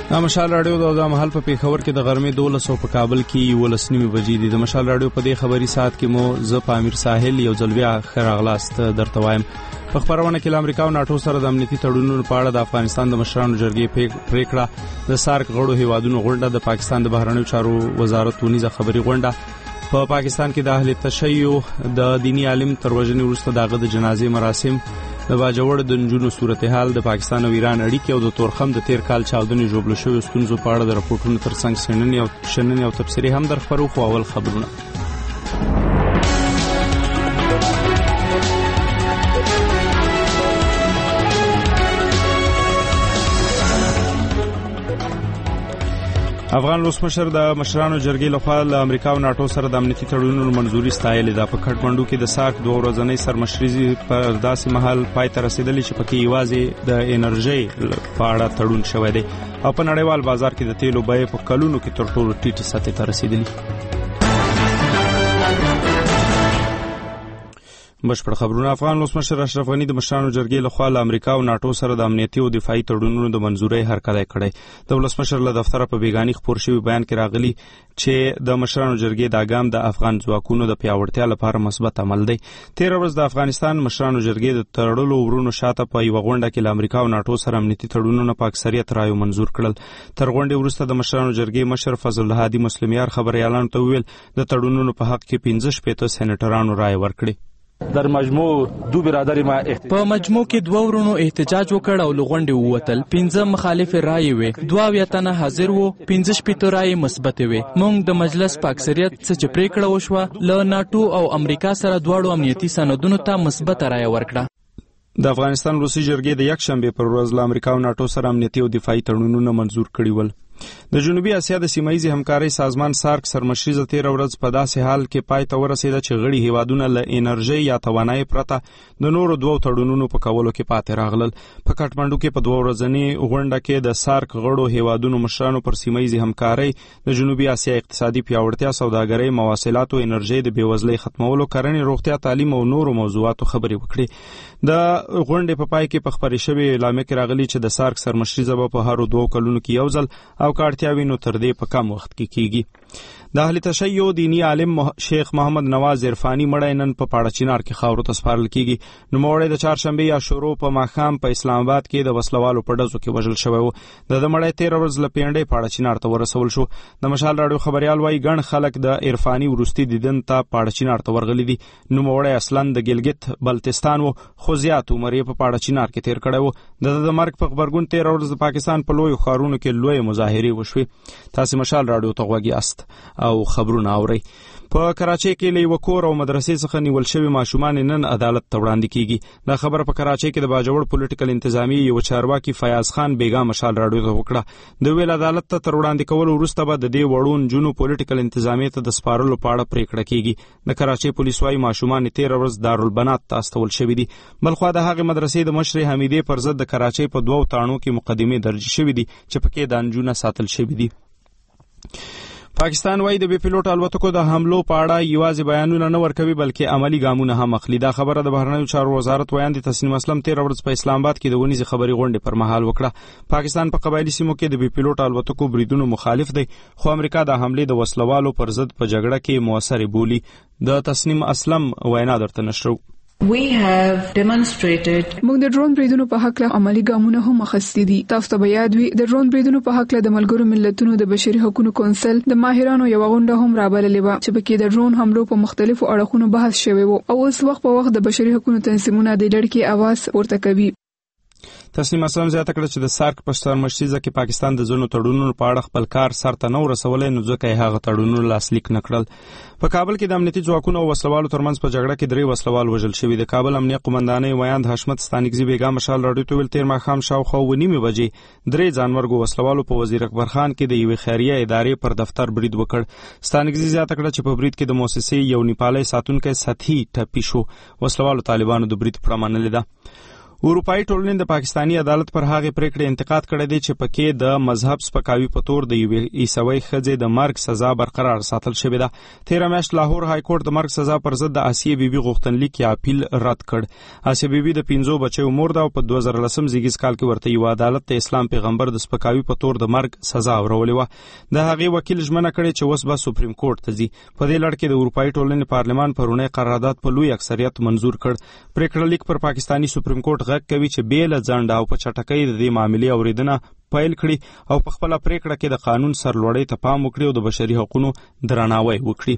مشال رادیو د محل په پیښور کې د غرمې 12 په کابل کې 12 بجې دي. د مشال رادیو په دې خبري ساعت کې مو ز په امیر ساحل یو ځلویا خراغلاست درته وایم. په خبرونه کې امریکا او ناتو سره د امنیتي تړونونو په اړه د افغانستان د مشرانو جرګې پریکړه د سارک غړو هیوادونو غونډه د پاکستان د بهرنیو چارو وزارت ونیزه خبري غونډه په پاکستان کې د اهل تشیع د دینی عالم تر وژنې وروسته دغه د جنازې مراسم د باجوړ د نجونو صورتحال د پاکستان او ایران اړیکې او د تورخم د تیر کال چاودنې جوړل شوې ستونزو په اړه د راپورټونو ترڅنګ شننې او تبصرې هم در خبرو خو اول خبرونه. افغان ولسمشر د مشرانو جرګې لخوا د امریکا او ناتو سره د امنیتي تړونونو منځوري ستایلې ده. په کټمنډو کې د سارک 2 ورځنۍ سرمشري په داسې مهال پای ته رسیدلې چې پکې یوازې د انرژي په اړه تړون شوی دی او په نړیوال بازار کې د تیلو بیې په کلونو کې تر ټولو ټیټه سطح ته رسیدلې. بشپړ خبرونه. افغان ولسمشر اشرف غنی د مشرانو جرګې لخوا له امریکا او ناتو سره د امنیتي او دفاعي تړونونو د منځورۍ هرکلی کړی. د ولسمشر له دفتره په بیګاني خپور شوی بیان کې راغلی چې د مشرانو جرګې د اقدام د افغان ځواکونو د پیاوړتیا لپاره مثبت عمل دی. 13 ورځ د افغانستان مشرانو جرګې د تړلو ورونو شاته په یو غونډه کې له امریکا او ناتو سره امنیتي تړونونه په اکثریت رایو منزور کړل. تر غونډې وروسته د مشرانو جرګې مشر فضل الله هادي مسلمیار خبريالانو ته ویل د تړونونو په حق کې 15 سېنیټرانو رای ورکړي. در مجموع دو برادر ما په مجموع کې 2 ورونو احتجاج وکړ او لغونډې ووتل. 15 مخالف رائے وې، 2 تنه حاضر وو، 15 رائے مثبت وې. موږ د مجلس په اکثریت څخه پریکړه وشوه له ناتو او امریکا سره دواړو امنیتي سندونو ته مثبت رائے ورکړه. د افغانستان روسي جرګې د یک شنبه پر ورځ له امریکا او ناتو سره امنیتي او دفاعي تړونونه منزور کړي ول. د جنوبي اسیا د سیمایي همکارۍ سازمان سارک سرمشري 13 ورځ په داسې حال کې پای ته ورسېده چې غړي هیوادونه له انرژي یا توانایي پرته د نورو 2 تړونونو په کولو کې پاتې راغلل. په کټمنډو کې په 2 ورځنۍ غونډه کې د سارک غړو هیوادونو مشرانو پر سیمایي همکارۍ د جنوبي اسیا اقتصادي پیاوړتیا، سوداګرۍ، مواصلات او انرژي د بیوزلۍ ختمولو، کرنې، روغتیا، تعلیم او نورو موضوعاتو خبرې وکړي. د غونډې په پای کې په خبرې شوې اعلامیه کې راغلي چې د سارک سرمشري زبه په هر 2 کلونو کې یو ځل او کارتیاوي نو تر دې په کم وخت کې کیږي. د اهل تشیع دینی عالم شیخ محمد نواز عرفانی مړی نن په پاړه چینار کې خاورو ته سپارل کیږي. نو مړی د چهارشنبه یا شروع په ماښام په اسلام آباد کې د وسلوالو په ډزو کې وژل شوی و. د مړی 13 ورځ له پیندې پاړه چینار ته ورسول شو. د مشال رادیو خبريال وايي ګڼ خلک د عرفانی ورستي دیدن ته پاړه چینار ته ورغلي دي. نو مړی اصلا د ګلګت بلتستان و، خو زیات عمر په پاړه چینار کې تیر کړی و. د مرګ په خبرګون 13 ورځ د پاکستان په لوی ښارونو کې لوی مظاهرې وشوې. تاسو مشال رادیو ته غوږی است او خبرونه اورئ. په کراچۍ کې له یو کور او مدرسې څخه نیول شوی ماشومان نن عدالت ته وړاندې کیږي. دا خبر په کراچۍ کې د باجوړ پولیټیکل انتظامی یو چارواکي فیاض خان بیگا مشال رادیو ته وکړه. د ویل عدالت ته تر وړاندې کول وروسته به د دې وړون جنو پولیټیکل انتظامی ته د سپارلو په اړه پریکړه کیږي. د کراچۍ پولیس وايي ماشومان 13 ورځ دارالبنات ته استول شوی دي. بلخو د هغه مدرسې د مشر حمیدې پر ضد د کراچۍ په 2 تاڼو کې مقدمه درج شوې دي چې پکې د انجونه ساتل شوی دي. پاکستان وايي د بي پيلوټ الوتکو د حملو په اړه یوازې بیانونه نه ورکوي بلکې عملی ګامونه هم اخلي. دا خبره د بهرنیو چارو وزارت ویاند تسنیم اسلم 13 ورځ په اسلام آباد کې د ونیزې خبري غونډې پر مهال وکړه. پاکستان په قبایلی سیمو کې د بي پيلوټ الوتکو بریدونو مخالف دی، خو امریکا د حملې د وسلوالو پر ضد په جګړه کې موثر بولی. د تسنیم اسلم وینا درته نشرو. We have demonstrated موږ د ډرون بریدونو په حق له عملی ګامونه هم اخیستي دي. تاسو ته یاد وي د ډرون بریدونو په حق له د ملګرو ملتونو د بشري حقوقو کونسل د ماهرانو یو غونډه هم رابللې و چې پکې د ډرون حملو په مختلفو اړخونو بحث شوی و او اوس وخت په وخت د بشري حقوقو تنظیمونه د لړکی आवाज ورته کوي. تسنیم اسلام زیاته کړه چې د سارک په سرمشري کې پاکستان د ځینو تړونونو په اړه خپل کار سرته نه ورسولای، نو ځکه یې هغه تړونونه لاسلیک نکړل. په کابل کې د امنیتي ځواکونو او وسلوالو ترمنځ په جګړه کې 3 وسلوال وژل شوي. د کابل امنیه قومندانۍ ویاند حشمت ستانګزي بیګا مشال رادیو ته ویل 13 ماښام شاوخوا 9:30 بجې 3 ځانمرګو وسلوالو په وزیر اکبر خان کې د یوې خیریه ادارې پر دفتر برید وکړ. ستانګزي زیاته کړه چې په برید کې د مؤسسې یو نیپالي ساتونکی ساتي ټپي شو. وسلوالو طالبانو د برید پړه منلې ده. اروپایي ټولنې د پاکستاني عدالت پر هغې پریکړې انتقاد کړی دی چې پکې د مذهب سپکاوي په تور د یوې عیسوي ښځې د مرګ سزا برقرار ساتل شوې ده. تېره میاشت لاهور های کورټ د مرګ سزا پر ضد د آسیې بیبي غوښتنلیک یا اپیل رد کړ. آسیې بیبي د 5 بچیو مور ده او په 2010 زیږیز کال کې ورته یو عدالت د اسلام پیغمبر د سپکاوي په تور د مرګ سزا اورولې وه. د هغې وکیل ژمنه کړې چې اوس به سپریم کورټ ته ځي. په دې لړ کې د اروپایي ټولنې پارلمان پرونی قرارداد په لوی اکثریت منظور کړ. پریکړه لیک پر پاکستاني سپریم کورټ غږ کوي چې بې له ځنډه او په چټکۍ د دې معاملې اوریدنه پیل کړي او په خپله پریکړه کې د قانون سرلوړۍ ته پام وکړي او د بشري حقوقو درناوی وکړي.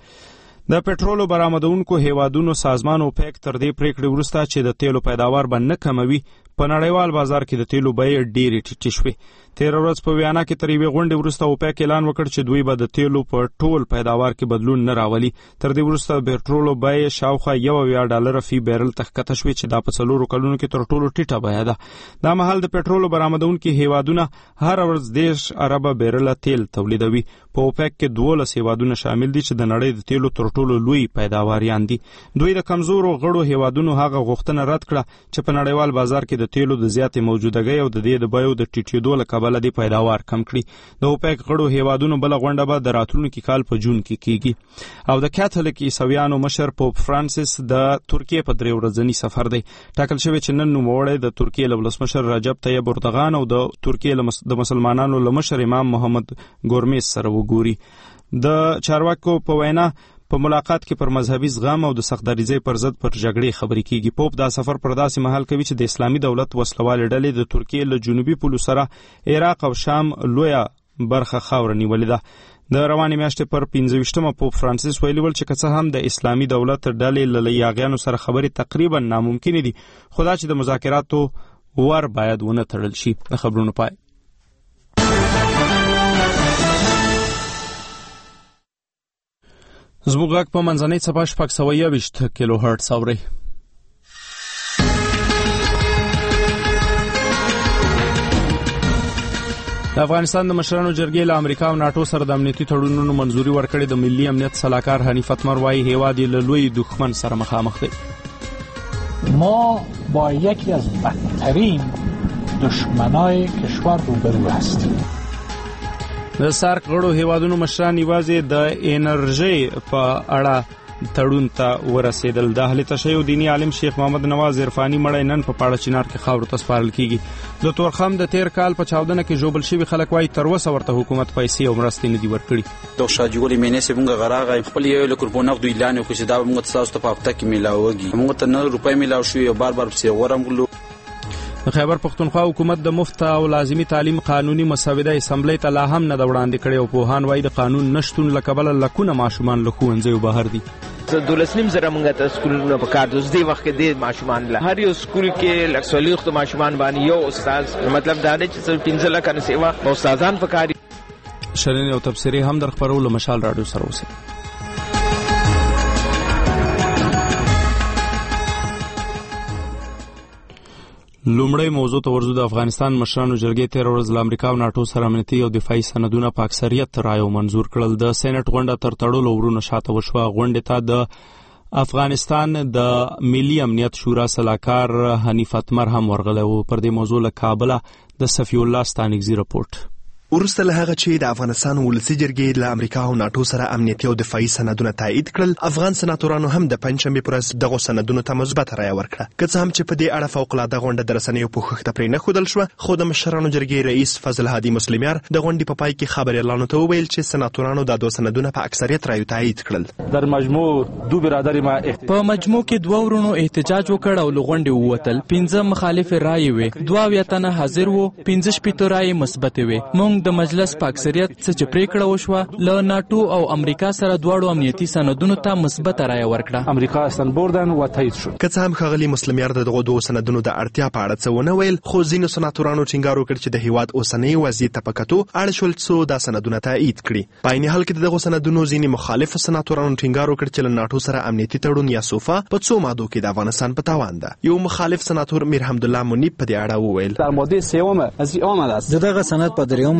د پټرولو برآمدونکو هیوادونو سازمان اوپیک تر دې پریکړې وروسته چې د تیلو پیداوار به نه کموي په نړیوال بازار کې د تیلو بیې ډېرې ټیټې شوې. تېره ورځ په ویانا کې تر یوې غونډې وروسته اوپیک اعلان وکړ چې دوی به د تیلو په ټول پیداوار کې بدلون نه راولي. تر دې وروسته د پټرولو بیې شاوخوا $1 فی بیرل ته ښکته شوې چې دا په 4 کلونو کې تر ټولو ټیټه بیه ده. دا مهال د پټرولو برآمدونکي هیوادونه هر ورځ 10 اربه بیرله تیل تولیدوي. په اوپیک کې 12 هیوادونه شامل دي چې د نړۍ د تیلو تر ټولو لوی پیداواریان دي. دوی د کمزورو غړو هیوادونو هغه غوښتنه رد کړه چې په نړیوال بازار کې د تیلو د زیاتې موجودګۍ او د دې د بیو د ټیټېدو له کبله د پیداوار کم کړي. د اوپیک غړو هیوادونو بله غونډه به د راتلونکي کال په جون کې کیږي. او د کاتولیک عیسویانو مشر پوپ فرانسیس د ترکیې په 3 ورځني سفر دی. ټاکل شوی چې نن نوموړی د ترکیې له ولسمشر رجب طیب اردوغان او د ترکیې د مسلمانانو له مشر امام محمد ګورمیز سره وګوري. د چارواکو په وینا په ملاقات کې پر مذهبي زغم او د سختدریزۍ پر ضد پر جګړې خبرې کیږي. پوپ دا سفر پر داسې مهال کوي چې د اسلامي دولت وسلوالې ډلې د ترکیې له جنوبي پولو سره عراق او شام لویه برخه خاوره نیولې ده. د روانې میاشتې پر 25مه پوپ فرانسیس ویلي ول چې که څه هم د اسلامي دولت ډلې له یاغیانو سره خبرې تقریبا ناممکنې دي، خو دا چې د مذاکراتو ور باید ونه تړل شي. د خبرونو پای. زموږ غږ په منځنۍ څپه 620 کیلو هرتز اورئ. د افغانستان د مشرانو جرګې له امریکا او ناټو سره د امنیتي تړونونو منځوري ورکړې. د ملي امنیت سلاکار حنیف اتمر وايي هیواد له لوی دښمن سره مخامخ دی. ما با یکی از بدترین دشمنای کشور روبرو هستیم. د سارک غړو هیوادونو مشران یوازې د انرژي په اړه تړون ته ورسېدل. د اهل تشیع دینی عالم شیخ محمد نواز عرفاني مړی نن په پاړه چنار کې خاورو ته سپارل کیږي. د تورخم د 13 کال په چاودنه کې ژوبل شوي خلک وايي تر اوسه ورته حکومت پیسې او مرستې نه دي ورکړي. د شاجګولې مینې سیمه غراغه خپل یو له قربانو د اعلان وکړ چې دا موږ تاسو ته په هفته کې میلاوږي. موږ ته 9 روپۍ میلاو شو او بار پسې ورمغلو. د خیبر پختونخوا حکومت د مفت او لازمی تعلیم قانوني مسوده اسمبلی ته لا هم نه د وړاندې کړې او پوهان وايي د قانون نشتون له کبله لکونه ماشومان له ښوونځیو بهر دي. دولسنیم زره مونږ ته سکولونه په کار دوز دی وخت کې د ماشومان له هر یو سکول کې لک سلیخت ماشومان باندې یو استاد، مطلب دا دی چې 15 لک نه سیوا استادان په کار. شرین او تبصری هم در خبرولو مشال رادیو سره اوسه. لومړی موضوع ته ورځو. د افغانستان مشرانو جرګې 13 ورځ له امریکا او ناټو سره امنیتي او دفاعي سندونه په اکثریت رایو منظور کړل. د سېنات غونډه تر تړلو ورونو شاته وشوه. غونډې ته د افغانستان د ملي امنیت شورا سلاکار حنیف اتمر هم ورغلی و. پر دې موضوع له کابله د صفی الله ستانکزي رپورټ. وروسته له هغه چې د افغانستان ولسي جرګې له امریکا او ناټو سره امنیتي او دفاعي سندونه تایید کړل، افغان سناتورانو هم د پنځشنبې پر ورځ دغو سندونو ته مثبت رایه ورکړه. که څه هم چې په دې اړه فوق‌العاده غونډه د رسنیو په خوښته پرې نه ښودل شوه، خو د مشرانو جرګې رئیس فضل هادي مسلمیار د غونډې په پای کې خبریالانو ته وویل چې سناتورانو دا دوه سندونه په اکثریت رایو تایید کړل. در مجموع دو برادر ما په مجموع کې 2 ورونو احتجاج وکړ او له غونډې ووتل. 15 مخالف رایې وې، 2 تنه حاضر وو، 15 رایې مثبت وې. موږ د مجلس په اکثریت څخه پریکړه وشوه له ناټو او امریکا سره دواړو امنیتي سندونو ته مثبت رایه ورکړه. امریکا استن بردن و تایید شد. که څه هم ښاغلي مسلمیار دغه دوه سندونو د اړتیا په اړه څه ونه ویل، خو ځینو سناتورانو ټینګار وکړ چې د هیواد اوسنۍ وضعیت ته په کتو اړ شول څو دا سندونه تایید کړي. په عین حال کې دغه سندونو ځینې مخالف سناتورانو ټینګار وکړ چې له ناټو سره امنیتي تړون یا سوفا په څو مادو کې د افغانستان په تاوان ده. یو مخالف سناتور میر حمدالله منیب په دې اړه وویل در ماده 3 از این آمده است دغه سند په 3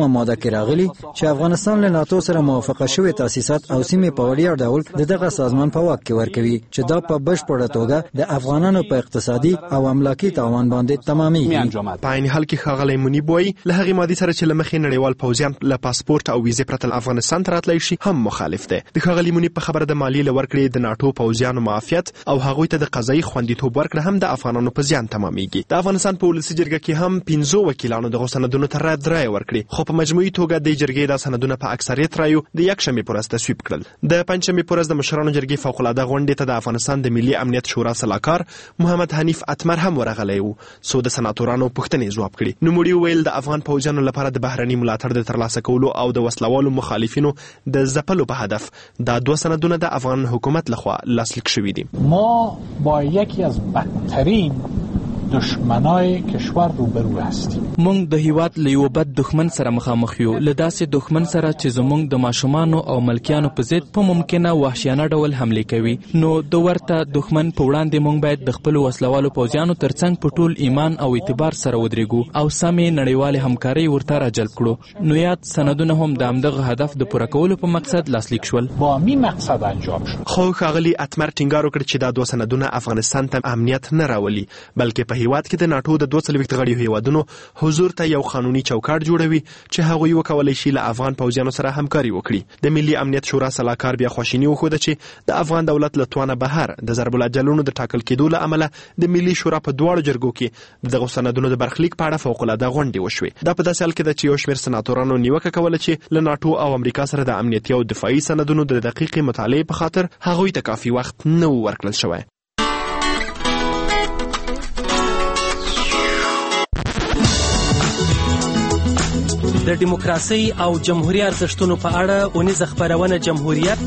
درېیمه ماده کې راغلي چې افغانستان له ناتو سره موافقه شوی تاسیسات او سیمې په وړیا ډول دغه سازمان په واک کې ورکوي چې دا په بشپړه توګه د افغانانو په اقتصادي او املاکي تاوان باندې تمامېږي. په عین حال کې ښاغلی منیب وایي له هغې مادې سره چې له مخې نړیوال پوځیان له پاسپورت او ویزې پرته افغانستان ته راتلی شي هم مخالف دی. د ښاغلي منیب په خبره د مالیې له ورکړې د ناټو پوځیانو معافیت او هغوی ته د قضایي خوندیتوب ورکړه هم د افغانانو په زیان تمامېږي. د افغانستان په ولسي جرګه کې هم 15 وکیلانو دغو سندونو ته رد رایه ورکړې، خو په مجموعي توګه د جرګې دا سندونه په اکثریت رایو د یکشنبې په ورځ تصویب کړل. د پنجشنبې په ورځ د مشرانو جرګې فوق العاده غونډې ته د افغانستان د ملي امنیت شورا سلاکار محمد حنیف اتمر هم ورغلی و، څو د سناتورانو پوښتنې ځواب کړي. نوموړي وویل د افغان پوځیانو لپاره د بهرني ملاتړ د ترلاسه کولو او د وسلوالو مخالفینو د ځپلو په هدف دا 2 سندونه د افغان حکومت لخوا لاسلیک شوي دي. ما با یکی از بدترین دشمنای کشور روبرو هستیم. مونږ د هیواد له یو بد دښمن سره مخامخ یو، له داسې دښمن سره چې زمونږ د ماشومانو او ملکیانو په ضد په ممکنه وحشیانه ډول حمله کوي. نو د ورته دښمن په وړاندې مونږ باید د خپل وسلوالو پوځیانو ترڅنګ په ټول ایمان او اعتبار سره ودرېږو او سمې نړیوالې همکارۍ ورته راجلب کړو. نو یاد سندونه هم د همدغه هدف د پوره کولو په مقصد لاسلیک شول. با می مقصد انجام شد. خو ښاغلي اتمر ټینګار وکړ چې دا 2 سندونه افغانستان ته امنیت نه راولي، بلکې په هیواد کې د ناټو د 240 غړیو هیوادونو حضور ته یو قانوني چوکاټ جوړوي چې هغوی وکولای شي له افغان پوځیانو سره همکاري وکړي. د ملي امنیت شورا سلاکار بیا خواشیني وښوده چې د افغان دولت له توانه بهر د ضرب الاجلونو د ټاکل کېدو له امله د ملي شورا په 2 جرګو کې دغه سندونو د برخلیک په اړه فوق العاده غونډې وشوې. دا په داسې حال کې ده چې یو شمېر سناتورانو نیوکه کوله چې له ناټو او امریکا سره د امنیتي او دفاعي سندونو د دقیقې مطالعې په خاطر هغوی ته کافي وخت نه ورکړل شوی. د دیموکراسي او جمهوریت ارزښتونو په اړه اونیزه خبرونه جمهوریت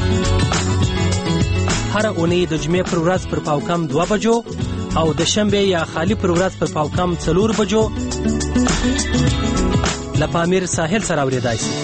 هر اونۍ د جمعې پر ورځ پر پاوکم 2 بجو او د شنبه یا خالی پر ورځ پر پاوکم 4 بجو له پامیر ساحل سره اوریدای شي.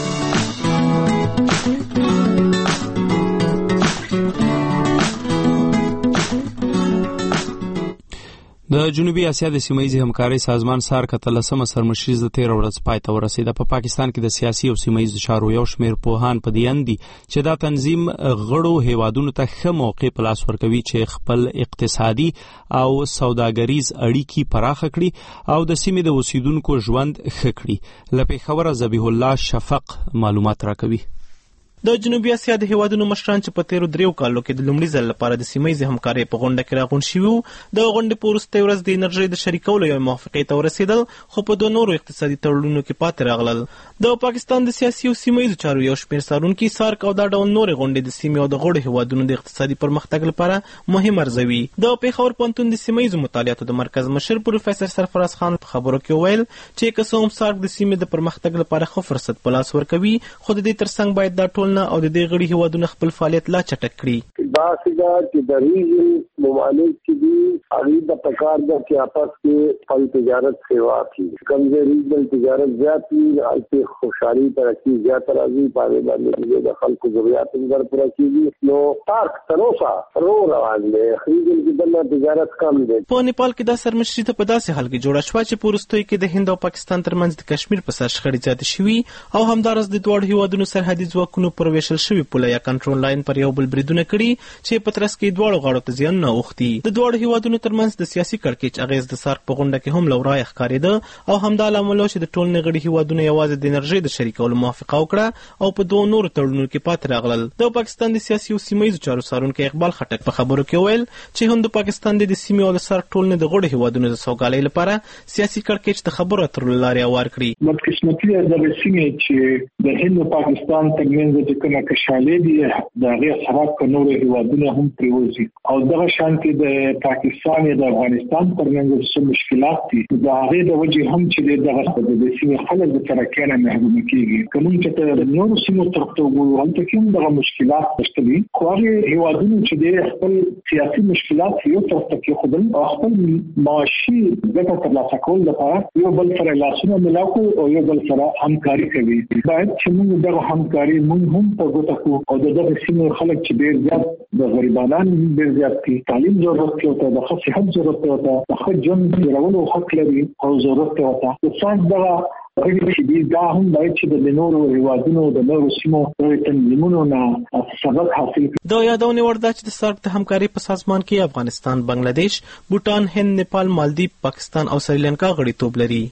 د جنوبي اسیا د سیمایي همکارۍ سازمان سارک اتلسمه سرمشریز د 13 ورځ پای ته ورسېده. په پاکستان کې د سیاسي او سیمایي چارو یو شمېر پوهان په دې اند دي چې دا تنظیم غړو هیوادونو ته ښه موقع په لاس ورکوي چې خپل اقتصادي او سوداګریز اړیکې پراخه کړي او د سیمې د اوسیدونکو ژوند ښه کړي. له پېښوره ذبیح الله شفق معلومات راکوي. د جنوبي اسیا د هیوادونو مشران چې په 13 کالو کې د لومړي ځل لپاره د سیمایي همکارۍ په غونډه کې راغونډ شوي وو، د غونډې په وروستۍ ورځ د انرژۍ د شریکولو یو موافقې ته ورسېدل، خو په 2 نورو اقتصادي تړونونو کې پاتې راغلل. د پاکستان د سیاسي او سیمایي چارو یو شمېر څارونکي سارک او دا ډول نورې غونډې د سیمې او د غړو هیوادونو د اقتصادي پرمختګ لپاره مهم ارزوي. د پېښور پوهنتون د سیمایي مطالعاتو د مرکز مشر پروفیسور سرفراز خان په خبرو کې ویل چې که څه هم سارک د سیمې د پرمختګ لپاره ښه فرصت په لاس ورکوي، خو د دې ترڅنګ باید دا ټول نه او د دې غړي هیوادونه خپل فعالیت لا چټک کړي. باسیدا چې د ریجن ممالک چې دي هغه د پکار د چې آپس کې خپل تجارت سیوا کی کمزې ریجنل تجارت زیات وي، البته خوشحالي ترقی زیات راځي، په باندې د خلکو ضرورت هم پوره کیږي. نو پاک تروسا روان دي ریجن کې د تجارت کم دي. په نیپال کې د سرمشري ته په داسې حال کې جوړه شوه چې په وروستیو کې د هند او پاکستان ترمنځ د کشمیر په سر شخړې زیاتې شوي او همدارس د دواړو هیوادونو سرحدي ځواکونو پر ویشل شوي پوله یا کنټرول لاین پر یو بل بریدونه کړي چې په ترڅ کې دواړو غاړو ته زیان نه اوښتي. د دواړو هیوادونو ترمنځ د سیاسي کړکېچ اغیز د سارک په غونډه کې هم لورای ښکارېده او همدا لامل و چې د ټول غړي هیوادونو یوازې د انرژۍ د شریکولو موافقه وکړه او په 2 نورو تړونونو کې پاتې راغلل. د پاکستان د سیاسي او سیمایي چارو څارونکي اقبال خټک په خبرو کې ویل چې هم د پاکستان د سیمې او د سارک ټول د غړو هیوادونو د سوګالۍ لپاره سیاسي کړکېچ د خبرو اترو لارې هوار کړي. بدقسمتي د سیمې چې د هند او پاکستان ترمنځ د کومه کشالې دي د هغه سبب په نورو هیوادونو هم پریوزي او دغه شانتي د پاکستان او د افغانستان ترمنځ څه مشکلات دي د هغه د وجې هم چې دغه د سیمې خلک د ترکیه محروم کیږي. کوم چې د نورو سیمو ترڅو هم ته کوم دغه مشکلات شته خو هغه هیوادونو چې د خپل سیاسي مشکلات یو ترڅو کې خپل او خپل معاشي ګټه ترلاسه کول لپاره یو بل سره لاسونه ملاقو او یو بل سره همکاري کوي. باید چې موږ دغه همکاري موږ هم په ګوته کو او دغه سیمې خلک چې ډېر زیات د غریبانو ډېر زیات دي، تعلیم ضرورت کوي، د صحت ضرورت کوي، د ژوند جوړولو حق لري او ضرورت کوي. د څنګه دغه غړي چې دا هم باید چې د نورو هیوادونو د نورو سیمو د تنظیمونو نه سبق حاصل کړي. دا یادونه ورده چې د سارک د همکاري په سازمان کې افغانستان، بنگلاديش، بوتان، هند، نیپال، مالدیو، پاکستان او سریلانکا غړیتوب لري.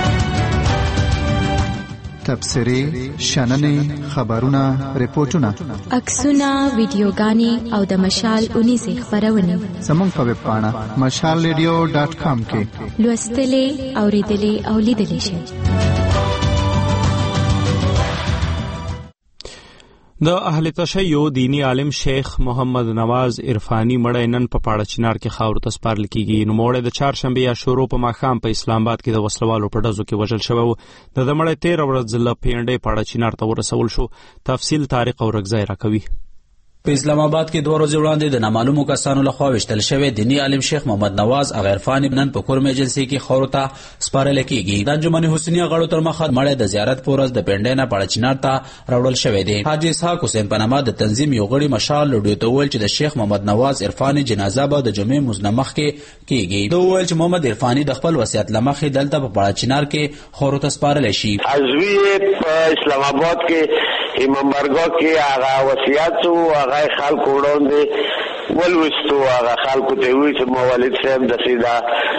تبصرې، شننې، خبرونه، ریپورتونه، عکسونه، ویډیوګانې او د مشال 19 خبرونه زموږ په ویب پاڼه mashalradio.com کې لوستلې، اوریدلې او لیدلې شئ. د اهل تشیع دینی عالم شیخ محمد نواز عرفانی مړی نن په پاړه چنار کې خاورو ته سپارل کیږي. نو مړی د چهارشنبه یا شروع په ماښام په اسلام آباد کې د وسلوالو په ډزو کې وژل شوی و. د مړی 13 ورځې له پیندې پاړه چنار ته ورسول شو. تفصیل طارق اورګزای راکوي. په اسلام آباد کې 2 ورځې وړاندې د نامعلومو کسانو لخوا وشتل شوی دینی عالم شیخ محمد نواز عرفانی نن په کورم ایجنسی کې خاورو ته سپارل کیږي. د انجمن حسینیه غړو تر مخه مړی د زیارت په ورځ د پیندې نه پاړه چنار ته راوړل شوی دی. حاجی اسحاق حسین پنامه د تنظیم یو غړي مشال لډیو ته ویل چې د شیخ محمد نواز عرفانی جنازه به د جمعې مزنمخ کې کیږي. دوی ویل چې محمد عرفانی د خپل وصیت لمخې دلته په پاړه چنار کې خاورو ته سپارل شي. ازوی په اسلام آباد کې امام برګو کې هغه وصیت او هغه خلکو وړاندې ولوستو، هغه خلکو ته وی چې مولوی صاحب د سیدا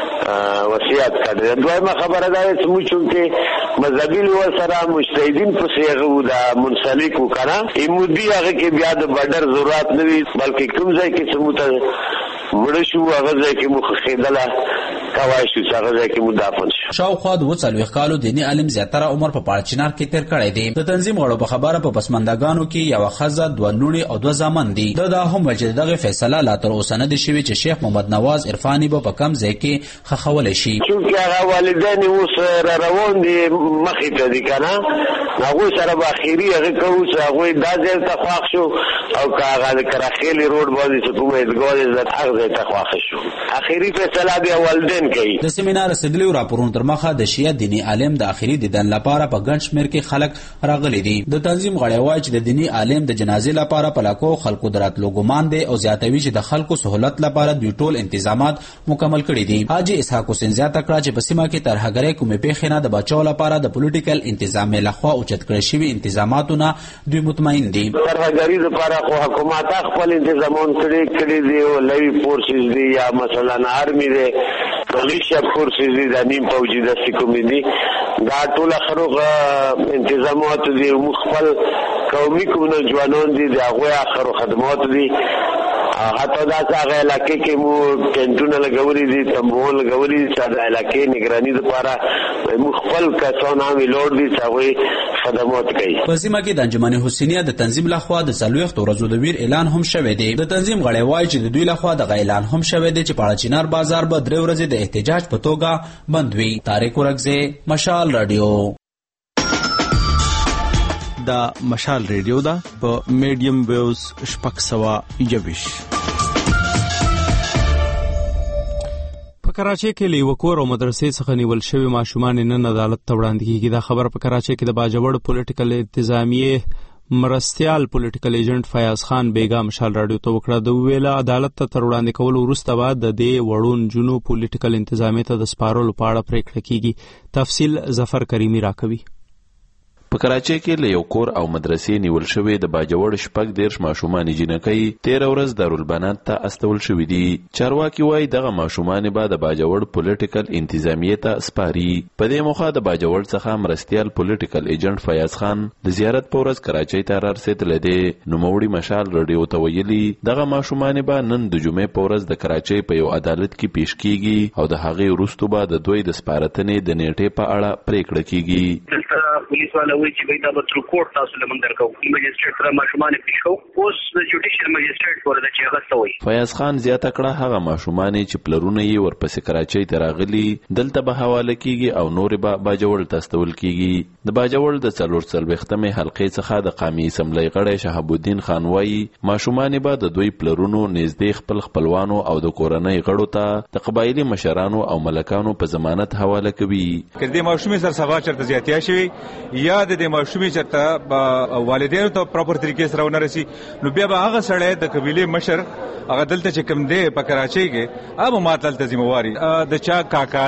وصیت کړی. دویمه خبره ده چې موږ چې مذهبي لور سره مجتهدین په سیغه د منسلک وکړه ایمودي هغه کې بیا د بډر ضرورت نه وي، بلکې کوم ځای کې سموته مړ شو هغه ځای کې مخخیدله کوای شو هغه ځای کې مدافن شو. شاوخوا 42 کالو دینی عالم زیاتره عمر په پاړه چنار کې تیر کړی دی. د تنظیم غړو په خبره په پسماندګانو کې یو خزه، 2 لوڼي او 2 زامن دي. دا هم ول چې دغه فیصله لا تر اوسه نه دی شوی چې شیخ محمد نواز عرفانی به په کم ځای کې خخول شي. چې هغه والدین اوس روان دي مخې ته دي کنه، هغه سره به اخیری هغه کوو چې هغه د ځای ته خاص شو او هغه کراخیلی روډ باندې چې کومه ادګار عزت حق ځای ته خاص شو. اخیری فیصله بیا والدین کوي. د سیمینار رسیدلی راپورونو تر مخه د شیعه دینی عالم د اخیری دیدن لپاره په ګڼ شمېر کې خلک راغلي دي. د تنظیم غړي وایي چې د دینی عالم د جنازې لپاره په لاکو خلکو دراتلو ګمان دي او زیاتوي چې د خلکو سہولت لپاره دوی ټول انتظامات مکمل کړي دي. حاجی اسحاق حسین زیاته کړه چې په سیمه کې ترهګرۍ کومې پیښې نه د بچاو لپاره د پولیټیکل انتظام لخوا اوچت کړی شوي انتظاماتونه دوی مطمئن دي. ترهګرۍ لپاره خو حکومت خپل انتظامات کړي دي او لوی فورسز دي یا مثلا آرمی دي، پولیسیا فورسز دي، د نیم فوجي دستې کومې دي، دا ټول خروغ انتظامات دي. مخفل قومي کوم ځوانان دي د هغه اخرو خدمات دي. حتی دا هغه علاقې کې مو کینټونه لګولې دي، تمبول لګولې دي چې د علاقې نگراني لپاره مخفل کسان هم لوړ دي چې هغه خدمات کوي. په سیمه کې د انجمن حسینیه د تنظیم لخوا د 40 ورځو د ویر اعلان هم شوی دی. د تنظیم غړي وایي چې د دوی لخوا د اعلان هم شوی دی چې پاړه چنار بازار به 3 ورځې د احتجاج په توګه بند وي. طارق اورګزای، مشال رادیو. دا مشال ریډیو دا په میډیم ویوز 621. په کراچۍ کې له وکور او مدرسې څخه نیول شوی ماشومان نن عدالت ته وړاندې کیږي. دا خبر په کراچۍ کې د باجوړ پولیټیکل انتظامیه مرستیال پولیټیکل ایجنټ فیاض خان بیگا مشال رادیو ته وکړه. د ویلا عدالت ته تر وړاندې کول وروسته بعد د دې وړون جنو پولیټیکل انتظامیه ته د سپارلو په اړه پریکړه کیږي. تفصیل ظفر کریمی راکوي. په کراچۍ کې له یو کور او مدرسې نیول شوی د باجوړ 14 ماشومان جنکۍ 13 ورځ دارالبنات ته استول شوی دي. چارواکي وایي دغه ماشومان به د باجوړ پولیټیکل انتظامیه ته سپاري. په دې موخه د باجوړ څخه مرستیال پولیټیکل ایجنټ فیاض خان د زیارت په ورځ کراچۍ ته رارسېدلی دی. نوموړي مشال رادیو ته ویلي دغه ماشومان به نن د جمعې په ورځ د کراچۍ په یو عدالت کې پیش کیږي او د هغې وروسته به د دوی د سپارښتنې د نیټې په اړه پریکړه کیږي. پولیس والا وایي چې دا به تر کوټ تاسو له موږ درکو. مجسټریټ سره ماشومان پیش کوو. اوس د جوډیشل مجسټریټ ورته چې هغه څه وایي. فیاض خان زیاته کړه هغه ماشومان چې پلرونه یې ورپسې کراچۍ ته راغلي دلته به حواله کیږي او نور به باجوړ ته استول کیږي. د باجوړ د 44مې حلقې څخه د قومي اسمبلی غړی شهاب الدین خان وایي ماشومان به د دوی پلرونو نږدې خپل خپلوانو او د کورنۍ غړو ته د قبایلي مشرانو او ملکانو په ضمانت حواله کوي. کله ماشومې سره سبا چرته زیاتیا شي یا د ماشومې چرته والدینو ته پراپر طریقې سره ونرسي نو بیا به هغه سړی د قبیله مشر هغه دلته چې کوم دی په کراچۍ کې هغه ماتل ته ذمہواری د چا کاکا دی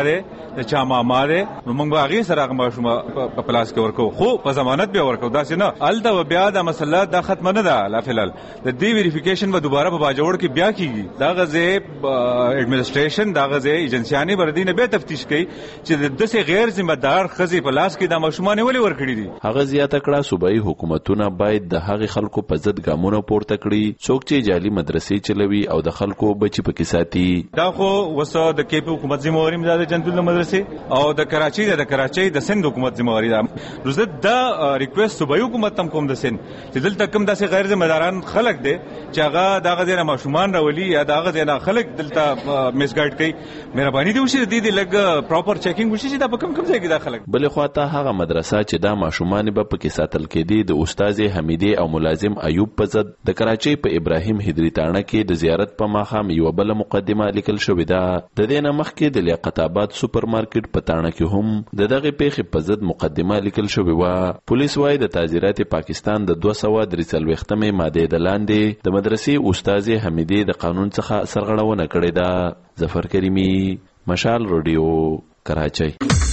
چا معما ده نو موږ هغه سره هغه ماشوم په پلاس کې ورکو خو په ضمانت به ورکو دا څنګه الته بیا د مسله دا ختم نه ده لا فلال د دې ویریفیکیشن به دوباره په باجوړ کې بیا کیږي دا غزه اډمنسټریشن دا غزه ایجنسیانی بردینه به تفتیش کوي چې د څه غیر ذمہ دار خزي په لاس کې د ماشومان ولې ورکړي دي. هغه زیاته کړه صوبایي حکومتونه باید د هغه خلکو په ضد ګامونه پورته کړي څوک چې جعلي مدرسې چلوي او د خلکو بچي پکې ساتي. دا خو وسو د کیپی حکومت ذمہواری مزاده جنتل مدرسې او د کراچۍ د سند حکومت ذمہواری ده. روزه دا ریکوست صوبایي حکومت تم کوم د سند چې دلته کوم داسې غیر ذمہ داران خلک دي چې هغه دغه ځای ماشومان راولي یا دغه ځای خلک دلته مسګایډ کوي مهرباني دي وشي د دې لګ پراپر چیکینګ وشي چې دا په کوم ځای کې دا خلک. بل خو ته هغه مدرسه چې دا ماشومان به پکې ساتل کېدي د استاد حمیدی او ملازم ایوب په ضد د کراچۍ په ابراهیم هدری تاڼه کې د زیارت په ماښام یو بل مقدمه لیکل شوې ده. د دې نه مخکې د لیاقت آباد سوپر مارکیټ په تاڼه کې هم د دغه پیښې په ضد مقدمه لیکل شوې وه. پولیس وايي د تعزیرات پاکستان د 243مې ماده د لاندې د مدرسې استاد حمیدی د قانون څخه سرغړونه کړې ده. ظفر کریمی، مشال رادیو، کراچۍ.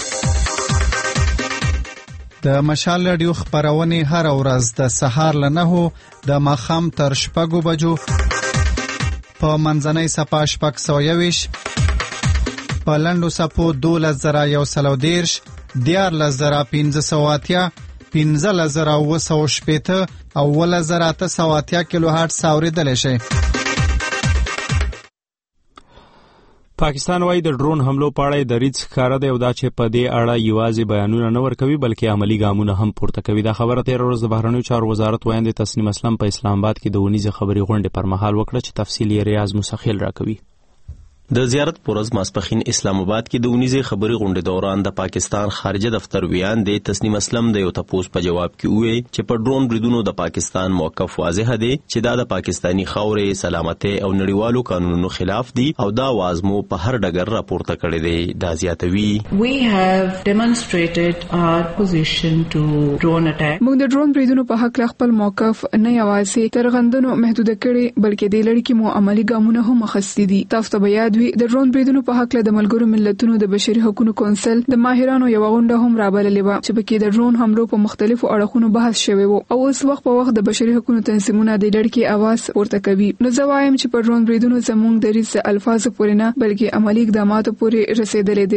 د مشال رادیو خبرونه هر ورځ د سهار له 9 د ماښام تر 6 بجو په منځنۍ صفه 621 په لنډو صفو 12130 14580 15980 او 10880 کیلو هرتز اوریدل شي. پاکستان وايي د ډرون حملو په اړه د ریڅ ښکاره دی او دا چې په دې اړه یوازې بیانونه نه ورکوي بلکې عملی ګامونه هم پورته کوي. دا خبره تیر ورځ د بهرنیو چارو وزارت وایي تسنیم اسلم په اسلام آباد کې د ونیزه خبري غونډې پر مهال وکړه چې تفصیل یې ریاض مسخیل راکوي. د زیارت پرز ماسپخین اسلام آباد کې د ونیزه خبري غونډې دوران د پاکستان خارجه دفتر ویان دی تسنیم اسلم د یو تپوس په جواب کې وویل چې په ډرون بریدونو د پاکستان موقف واضح دی چې دا د پاکستانی خاورې سلامتي او نړیوالو قانونونو خلاف دي او دا وازمو په هر ډګر راپورته کړی دی. دا زیاتوي We have demonstrated our position to drone attack. موږ د ډرون بریدونو په حق خپل موقف نه یوازې تر غندنو محدود کړي بلکې د لړ کې مو عملی ګامونه هم مخستی دي. تاسو ته یاد د ډرون بریدونو په حق له د ملګرو ملتونو د بشري حقوقو کونسل د ماهرانو یو غونډه هم رابللې و چې پکې د ډرون حملو په مختلفو اړخونو بحث شوی و او اوس وخت په وخت د بشري حقوقو تنظیمونه د لړ کې اواز ورته کوي. نو زه وایم چې په ډرون بریدونو زموږ د ریس الفاظ پورې نه بلکې عملی اقدامات پورې رسیدلې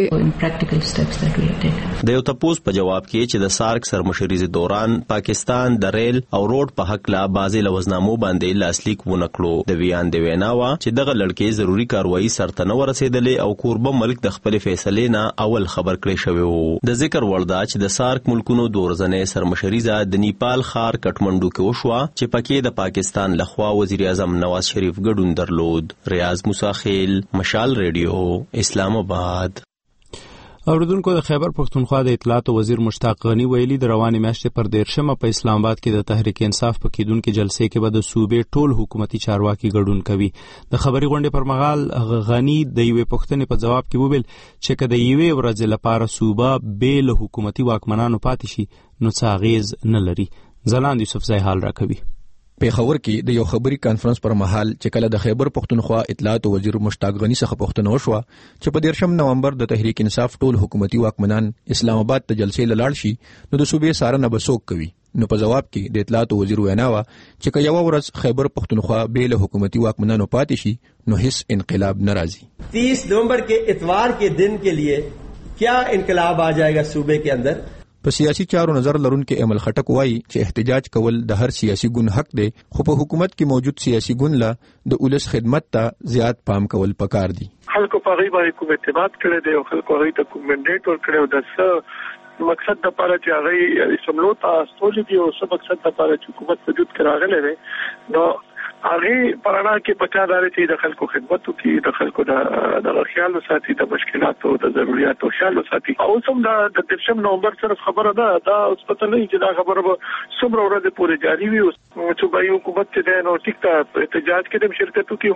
دي. د یو تپوس په جواب کې چې د سارک سرمشري دوران پاکستان د ریل او روډ په حق لا بازي لوزنامو باندې لاسلیک ونکړو. د ویان دی ویناوه چې دغه لړکې ضروری کاروایی سرته نه ورسېدلې او کوربه ملک د خپل فیصلې نه اول خبر کړی شوی وو. د ذکر وړ ده چې د سارک ملکونو د ورځنې سرمشریزه د نیپال ښار کټمنډو کې وشوه چې پکې د پاکستان لخوا وزیر اعظم نواز شریف ګډون درلود. ریاض مساخیل، مشال رادیو، اسلام آباد. اوریدونکو د خیبر پختونخوا د اطلاعات وزیر مشتاق غنی ویلي د روانې میاشتې پر 13 په اسلام آباد کې د تحریک انصاف په کېدونکو جلسې کې به د صوبې ټول حکومتي چارواکي ګډون کوي. د خبري غونډې پر مهال غنی د یوې پوښتنې په جواب کې وویل چې کله یوې ورځې لپاره صوبه بیل حکومتي واکمنانو پاتې شي نو څه اغیز نه لري. ځلاند یوسف زای حال راکوي. پیښور کې د یو خبري کانفرنس پر مهال چې کله د خیبر پختونخوا اطلاعات وزیر مشتاق غنی څخه پوښتنه وشوه چې په 13 نومبر د تحریک انصاف ټول حکومتي واکمنان اسلام آباد ته جلسې لاړ شي نو د صوبې سارنه بسوک کوي. نو په جواب کې د اطلاعات وزیر ویناوه چې که یو ورځ خیبر پختونخوا بیل حکومتي واکمنانو پاتې شي نو هیڅ انقلاب ناراضي. 30 نومبر کے اتوار کے دن کے لیے کیا انقلاب آ جائے گا صوبے کے اندر؟ په سیاسي چارو نظر لرونکو امل خټک وایي چې احتجاج کول د هر سیاسي ګوند حق دی خو په حکومت کې موجود سیاسي ګوند له د ولس خدمت ته زیات پام کول پکار دي. خلکو په غیبه کوم اعتماد کړی دی او خلکو هغه ته کوم منډیټ ورکړی او د څه مقصد د پاره چې هغه سملو ته استول دي او څه مقصد د پاره چې حکومت وجود کراغله دی نو هغه پرانا کې پچا داري چې د خلکو خدمت کوي د خلکو د خیال ساتي د مشکلاتو د ضرورتو خیال ساتي او سم د 13 نومبر سره خبره ده دا اوس پته نه چې دا خبره به څومره ورځې پورې جاری وي چې به حکومت چې نو ټیک ته احتجاج کې د شرکتو کې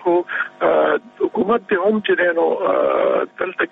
خو حکومت ته هم چې نو دلته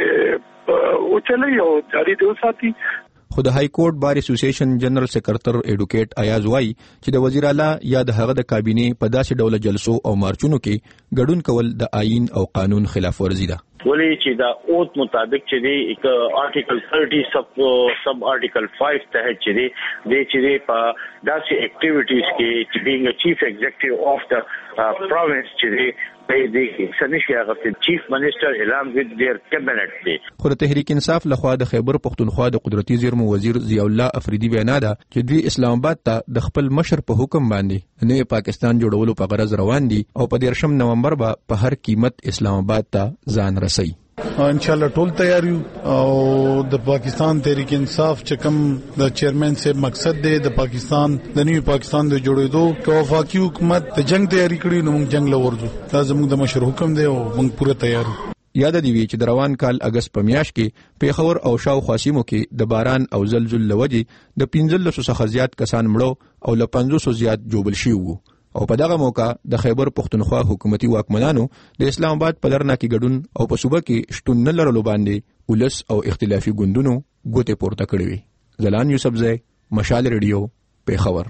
کې او چلي او جاری دی ساتي. خو د های کورټ بار اسوسییشن جنرال سیکرټر ایډوکیټ ایاز وای چې د وزیر اعلی یا د هغه د کابینه په داسې ډول جلسو او مارچونو کې ګډون کول د آئین او قانون خلاف ورزي ده. ولې چې دا اوت مطابق چې دی آرټیکل 30 سب آرټیکل 5 ته چې دی په داسې اکټیویټیز کې being a chief executive of the province چې دی د سنشي هغه چیف منسٹر اعلان with their cabinet دی. خو تحریک انصاف لخوا د خیبر پختونخوا د قدرتي زیرمو وزیر ضیاء الله افریدي وینا ده چې دوی اسلام آباد ته د خپل مشر په حکم باندې نوې پاکستان جوړولو په غرض روان دي او په 13 نومبر په هر قیمت اسلام آباد ته ځان رسي. ان شاء الله ټول تیار یو او د پاکستان تحریک انصاف چې کوم د چیرمن سے مقصد دی د پاکستان د نوې پاکستان د جوړېدو کو وفاقي حکومت د جنگ تیاری کړي نو موږ جنگ لورځو دا زموږ د مشر حکم دی او موږ پوره تیار یو. یاد دی وی چې د روان کال اگست په میاشت کې پیښور او شاوخوا سیمو کې د باران او زلزلې لوجې د 1500 څخه زیات کسان مړو او له 500 زیات جوړل شوي وو او په دغه موقع د خیبر پختونخوا حکومتي واکمنانو د اسلام آباد په لرنا کې ګډون او په صوبه کې شتون نه لرلو باندې ولس او اختلافي ګوندونو ګوتې پورته کړې وي. زلان یوسفزی، مشال ریډیو، پیښور.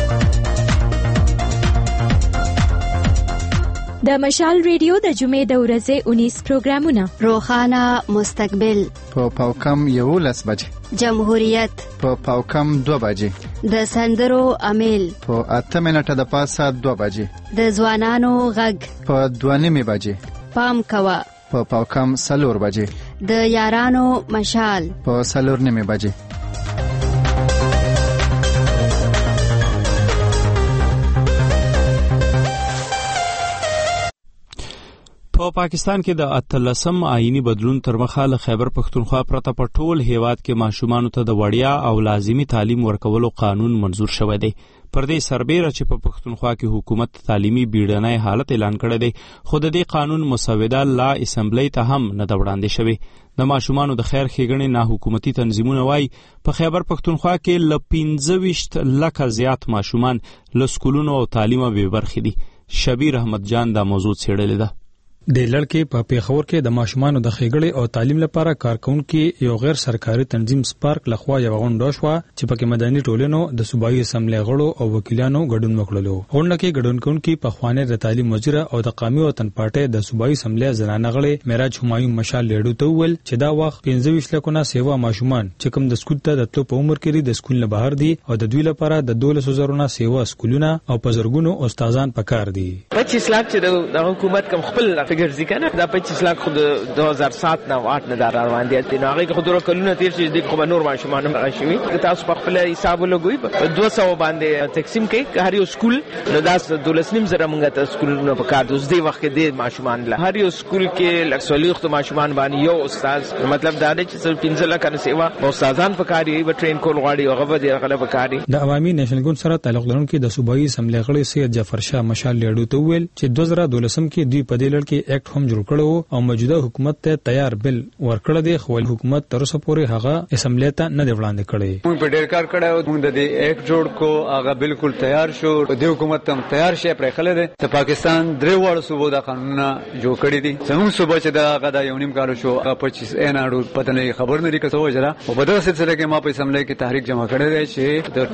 د مشال ریډیو د جمعې د ورځې 19 پروګرامونه: روخانه مستقبل په پاوکم 11 بجې، جمهوریت په پاوکم 2 بجې، د سندرو امیل په 8 منټه د پاسه 2 بجې، د ځوانانو غږ په 2:30 بجې، پام کوا په پاوکم 4 بجې، د یارانو مشال په 4:30 بجې. په پاکستان کې د 18م آئینی بدلون تر مخه له خیبر پختونخوا پرته په ټول هیواد کې ماشومانو ته د وړیا او لازمی تعلیم ورکولو قانون منظور شوی دی. پر دې سربېره چې په پختونخوا کې حکومت تعلیمي بیړنی حالت اعلان کړی دی، خو د دې قانون مسوده لا اسمبلی ته هم نه ده وړاندې شوې. د ماشومانو د خیر ښېګڼې نه حکومتي تنظیمونه وایي په خیبر پختونخوا کې له 25 لکه زیات ماشومان له سکولونو او تعلیمه بې برخې دي. شبیر احمد جان دا موضوع څېړلې ده. د لړکې په پیښور کې د ماشومانو د ښېګړې او تعلیم لپاره کارکونکو یو غیر سرکاري تنظیم سپارک لخوا یو غونډه شوه چې پکې مدني ټولنو د صوبایي اسمبلی غړو او وکیلانو ګډون وکړلو. غونډه کې ګډون کوونکي په خوانې د تعلیم وزیر او د قومي وطن پارټۍ د صوبایي اسمبلی زنانه غړي معراج همایون مشال لیډو ته وویل چې دا وخت 25 لکونه سیوا ماشومان چې کوم د سکول ته د تلو په عمر کې د سکول نه بهر دي او د دوی لپاره د 12,000 سیوا سکولونه او په زرګونو استادان پکار دي. 25 لک چې د حکومت کوم خپل فګر ذکر دا 25 لک خود 2007 نه 8 نه دار روان دي ته هغه خود کلونه تیر شي د خو نور ماشومان راشي تاسو په خپل حساب لګوي 200 باندې تقسیم کوي هر یو سکول نو داس 12.5 زره مونږ ته سکولونه په کار دوس دی وخت کې د ماشومان له هر یو سکول کې لک سوليخت ماشومان باندې یو استاد مطلب دا دی چې 15 لک نه سیوا استادان په کار یې ټرین کول غواړي هغه به د غلبه کاری. د عوامي نېشنل ګوند سره تعلق لرونکي د صوبایي اسمبلی غړي سید جعفر شاه مشال لیډو ته ویل چې 2012 کې دوی په دې لړ کې اکټ هم جوړ کړو او موجوده حکومت ته تیار بل ورکړه دی خو حکومت تر اوسه پورې هغه اسمبلی ته نه دی وړاندې کړی. موږ په ډېر کار کړو، موږ د دې اکټ جوړ کو، هغه بالکل تیار شو، د حکومت هم تیار شي پرې خلک دي. ته پاکستان درې وړ صوبو د قانونونه جوړ کړی دي. زموږ صوبه چې دا غدا یو نیم کال شو 25 اناړو پته نه خبر نه لري کڅو وجره او په دغه سلسله کې ما په اسمبلی کې تحریک جمع کړی دی چې د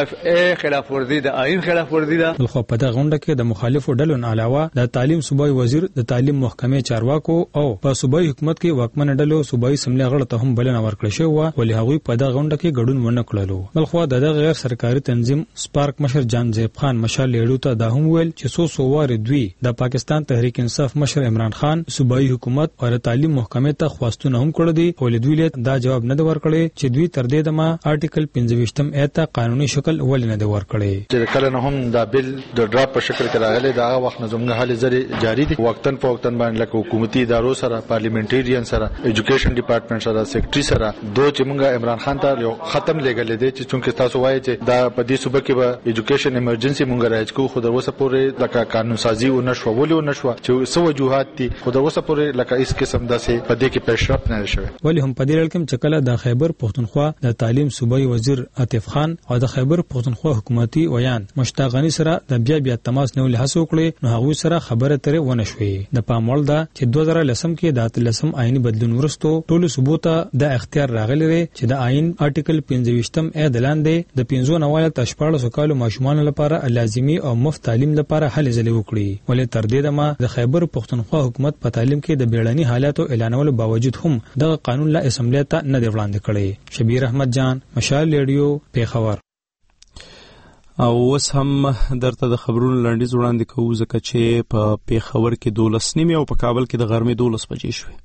25A خلاف ورزي د آئین خلاف ورزي ده. خو په دغه غونډه کې د مخالفو ډلو علاوه د تعلیم صوبایي وزیر د تعلیم محکمې چارواکو او په صوبایي حکومت کې واکمن ډلو صوبایي اسمبلی غړو ته هم بلنه ورکړه شو ولې هغوی په دغه غونډه کې ګډون ونه کړلو. بلخو د غیر سرکاري تنظیم سپارک مشر جان زیب خان مشال لیډو ته دا هم ویل چې سووار دوی د پاکستان تحریک انصاف مشر عمران خان صوبایي حکومت او تعلیم محکمې ته خواستونه هم کړی دي ولې دوی له دا جواب نه ورکړي چې دوی تر دې دمه آرټیکل 25 ایت قانوني شکل ولې نه ورکړي. چې کله نه هم دا بل د ډراپ په شکل کې راغلی دا وخت نه زموږ حل زری جاری دي وقتن په وقتن باندې لکه حکومتي ادارو سره پارلیمنټریان سره ایجوکیشن ډپارټمنټ سره سیکریټري سره دوه چې موږ عمران خان ته یو ختم لګل دي چې چونکه تاسو وایي چې دا په دې صوبه کې به ایجوکیشن ایمرجنسي موږ راځو خو خو د وسه پورې لکه قانون سازي او نشو ولې نشو چې سو وجوهات دي خو د وسه پورې لکه اس قسم داسې په دې کې پیشرفت نه شوی. ولی هم په دې لړ کې چې کله د خیبر پختونخوا د تعلیم صوبایي وزیر عاطف خان او د خیبر پختونخوا حکومتي ویان مشتاق غنی سره د بیا تماس نیول هڅه وکړي نو هغه سره خبره ترې ونه شوې. د پاموړ ده چې 2010 کې د اتلسم آئینی بدلون ورستو ټول ثبوت د اختیار راغلی دی چې د آئین آرټیکل 25م اعلان دی د 15 تشپاړو کالو ماشومان لپاره لازمی او مفت تعلیم لپاره هلې ځلې وکړي ولې تر دې دمه د خیبر پختونخوا حکومت په تعلیم کې د بیړني حالاتو اعلانولو باوجود هم د قانون لا اسمبلی ته نه دی وړاندې کړی. شبیر احمد جان، مشال ریډیو، پیښور. او اوس هم درته د خبرونو لنډیز وړاندې کوو ځکه چې په پیښور کې 12 او په کابل کې د غرمې 12 بجې شوې.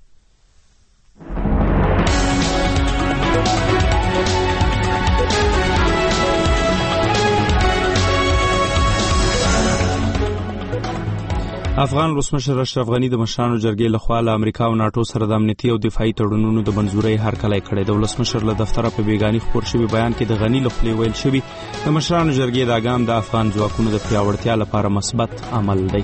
افغان ولسمشر اشرف غنی د مشرانو جرګې لخوا له امریکا او ناتو سره د امنیتي او دفاعي تړونونو د منزورۍ هرکلی کړی. د ولسمشر له دفتره په بیګاني خپور شوي بیان کې د غنی له خولې ویل شوي د مشرانو جرګې دا ګام د افغان ځواکونو د پیاوړتیا لپاره مثبت عمل دی.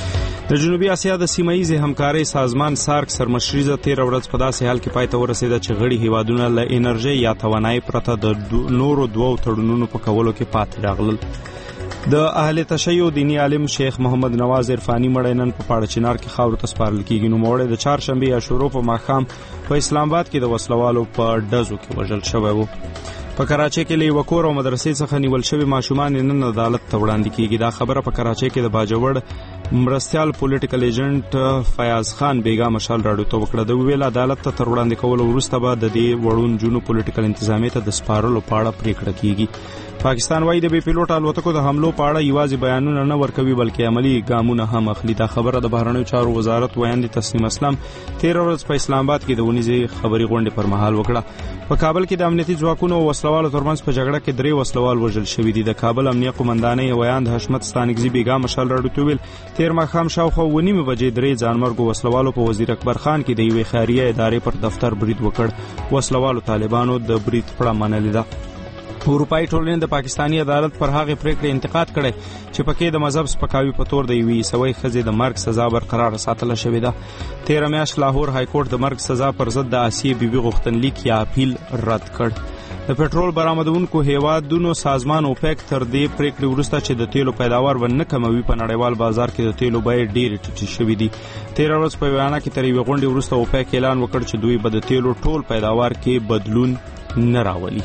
د جنوبي اسیا د سیمه‌ایزې همکارۍ سازمان سارک سرمشریزه 13 ورځ په داسې حال کې پای ته ورسېده چې غړي هیوادونه له انرژي یا توانایي پرته د نورو دوو تړونونو په کولو کې پاتې راغلل. د اهل تشیع دینی عالم شیخ محمد نواز عرفانی مړی نن په پاړه چنار کې خاورو ته سپارل کیږي. نو مړی د چهارشنبې عاشورا په ماښام په اسلام آباد کې د وسلوالو په ډزو کې وژل شوی و. په کراچۍ کې له یوه کور او مدرسې څخه نیول شوي ماشومان نن عدالت ته وړاندې کیږي. دا خبره په کراچۍ کې د باجوړ مرستیال پولیټیکل ایجنټ فیاض خان بیګا مشال راډیو ته وکړه. د ویل عدالت ته تر وړاندې کولو وروسته به د دې وړون جنو پولیټیکل انتظامیه ته د سپارلو په اړه پریکړه کیږي. پاکستان وايي د بې پیلوټ الوتکو د حملو په اړه یوازې بیانونه نه ورکوي بلکې عملی ګامونه هم اخلي. دا خبره د بهرنیو چارو وزارت ویاندې تسنیم اسلام 13 ورځ په اسلام آباد کې د ونیزې خبري غونډې پر مهال وکړه. په کابل کې د امنیتي ځواکونو او وسلوالو ترمنځ په جګړه کې 3 وسلوال وژل شوي دي. د کابل امنیه قومندانۍ ویاند حشمت ستانکزي بیګا مشال راډیو ته ویل 13 ماښام شاوخوا 9 بجې 3 ځانمرګو وسلوالو په وزیر اکبر خان کې د یوې خیریه ادارې پر دفتر برید وکړ. وسلوالو طالبانو د برید پړه منلې ده. اروپایي ټولنې د پاکستانی عدالت پر هغه پریکړې انتقاد کړي چې پکې د مذهب سپکاوي په تور د یوې عیسوي ښځې د مرګ سزا برقرار ساتل شوې ده. 13 میاشت لاهور های کورټ د مرګ سزا پر ضد د آسیې بیبي غوښتنلیک یا اپیل رد کړ. د پټرول برآمدونکو هیوادونو سازمان اوپیک تر دې پریکړې وروسته چې د تیلو پیداوار ونه کموي په نړیوال بازار کې د تیلو بیې ډېرې ټیټې شوې دي. 13 ورځ په ویانا کې تر یوې غونډې وروسته اوپیک اعلان وکړ چې دوی به د تیلو ټول پیداوار کې بدلون نه راولي.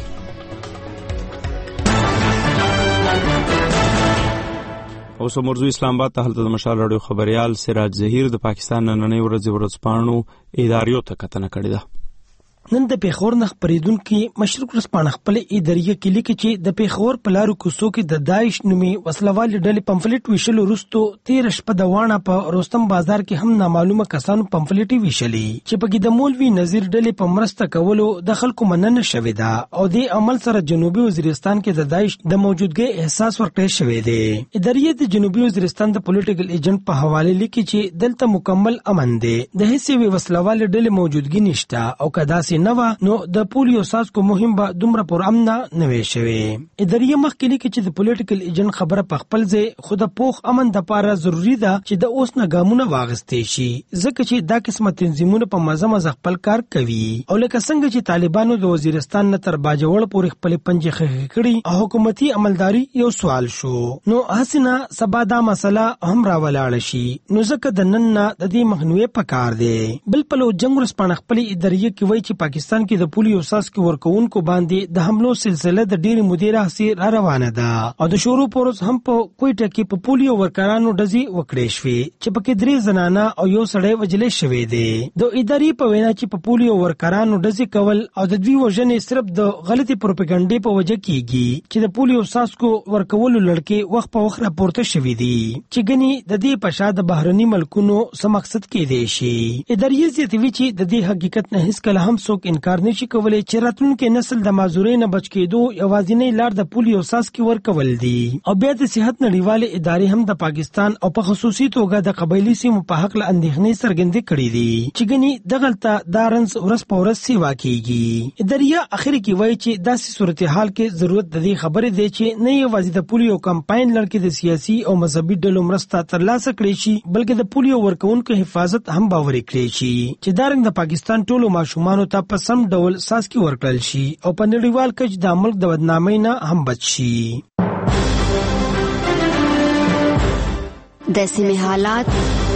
اوس مرزو اسلام آباد ته هلته د مشال راډیو خبريال سراج ظهیر د پاکستان نننۍ ورځپاڼو اداریو ته کتنه کړې ده. نن د پیښور نه خبرېدونکو مشرق ورځپاڼه خپل اداریه کې لیکي چې د پیښور په لارو کوڅو کې د داعش نومي وسلوال ډلې پمفلټ ویشلو وروسته 13 شپه د وانه په روستم بازار کې هم نامعلومه کسانو پمفلټ ویشلې چې په کې د مولوي نذیر ډلې په مرسته کولو د خلکو مننه شوې ده او د عمل سره جنوبي وزیرستان کې د داعش د موجودګۍ احساس ورکړی شوی دی. اداریه د جنوبي وزیرستان د پولیټیکل ایجنټ په حواله لیکي چې دلته مکمل امن دی، د هیڅ وسلوال ډلې موجودګي نشته او کدا نو نو د پولیو ساسکو مهم به دومره پر امن نه وي شوی. اداریه مخکې لیکي چې د پولیټیکل ایجنټ خبره په خپل ځای خو د پوخ امن د لپاره ضروری ده چې د اوس نه ګامونه واغستې شي ځکه چې دا قسمه تنظیمونه په مزه خپل کار کوي او لکه څنګه چې طالبانو د وزیرستان نه تر باجوړ پورې خپل پنجې خخې کړي او حکومتي عملداري یو سوال شو نو حسنه سبا دا مسله هم راولاړ شي نو ځکه د نن نه د دې مخنیوي پکار دی. بل په لو جنگ ورسپانه خپل اداریه کې وایي چې پاکستان کې د پولیو ساسکو ورکوونکو باندې د حملو سلسله د ډېری مدیره سي را روانه ده او د شروع پروز هم په کوټه کې په پولیو ورکرانو ډزي وکړې شوې چې پکې 3 زنانه او یو سړی وجلې شوې دي. د ادارې په وینا چې په پولیو ورکرانو ډزي کول او د دوی وژنې صرف د غلطي پروپاګاندا په وجه کیږي چې د پولیو ساسکو ورکولو لړکې وخت په وخت راپورته شوې دي چې ګني د دې په شاده بهرني ملکونو سم مقصد کې دي شي. ادارې زیاتوي چې د دې حقیقت نه هیڅ کله هم څوک انکار نشي کولای چې راتلونکي نسل د معذورۍ نه بچ کېدو یوازینی لار د پولیو ساسکي ورکول دي. او بیا د صحت نړیوالې ادارې هم د پاکستان او په خصوصي توګه د قبایلی سیمو په حق له اندېښنې څرګندې کړې دي چې ګني دغلطه دارنس ورځ په ورځ سیوا کیږي. ادارې اخر کې وایي چې داسې صورتحال کې ضرورت د دې خبرې دی چې نه یوازې د پولیو کمپاین لړکې د سیاسي او مذهبي ډلو مرسته ترلاسه کړي شي بلکې د پولیو ورکوونکو حفاظت هم باوري کړي شي چې دارنګ د پاکستان ټولو ماشومانو ته په سم ډول ساسکي ورکړل شي او په نړیوال کچ د ملک د بدنامۍ نه هم بچ شي. د سیمې حالات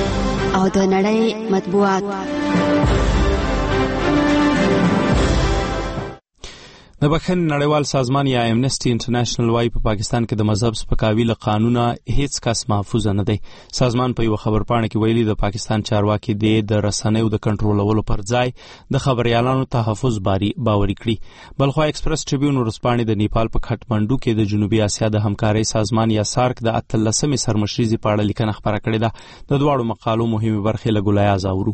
او د نړۍ مطبوعات. د بخښنې نړیوال سازمان یا امنسټي انټرنیشنل وايي په پاکستان کې د مذهب سپکاوي له قانونه هیڅ کس محفوظ نه دی. سازمان په یو خبرپاڼه کې ویلي د پاکستان چارواکي د رسنیو د کنټرولولو پر ځای د خبريالانو تحفظ باوري کړي. بلخوا ایکسپریس ټریبیون ورځپاڼې د نیپال په کټمنډو کې د جنوبي اسیا د همکارۍ سازمان یا سارک د 13مې سرمشریزي په اړه لیکنه خپره کړې ده. د دواړو مقالو مهمه برخې له ګلایاز اورو.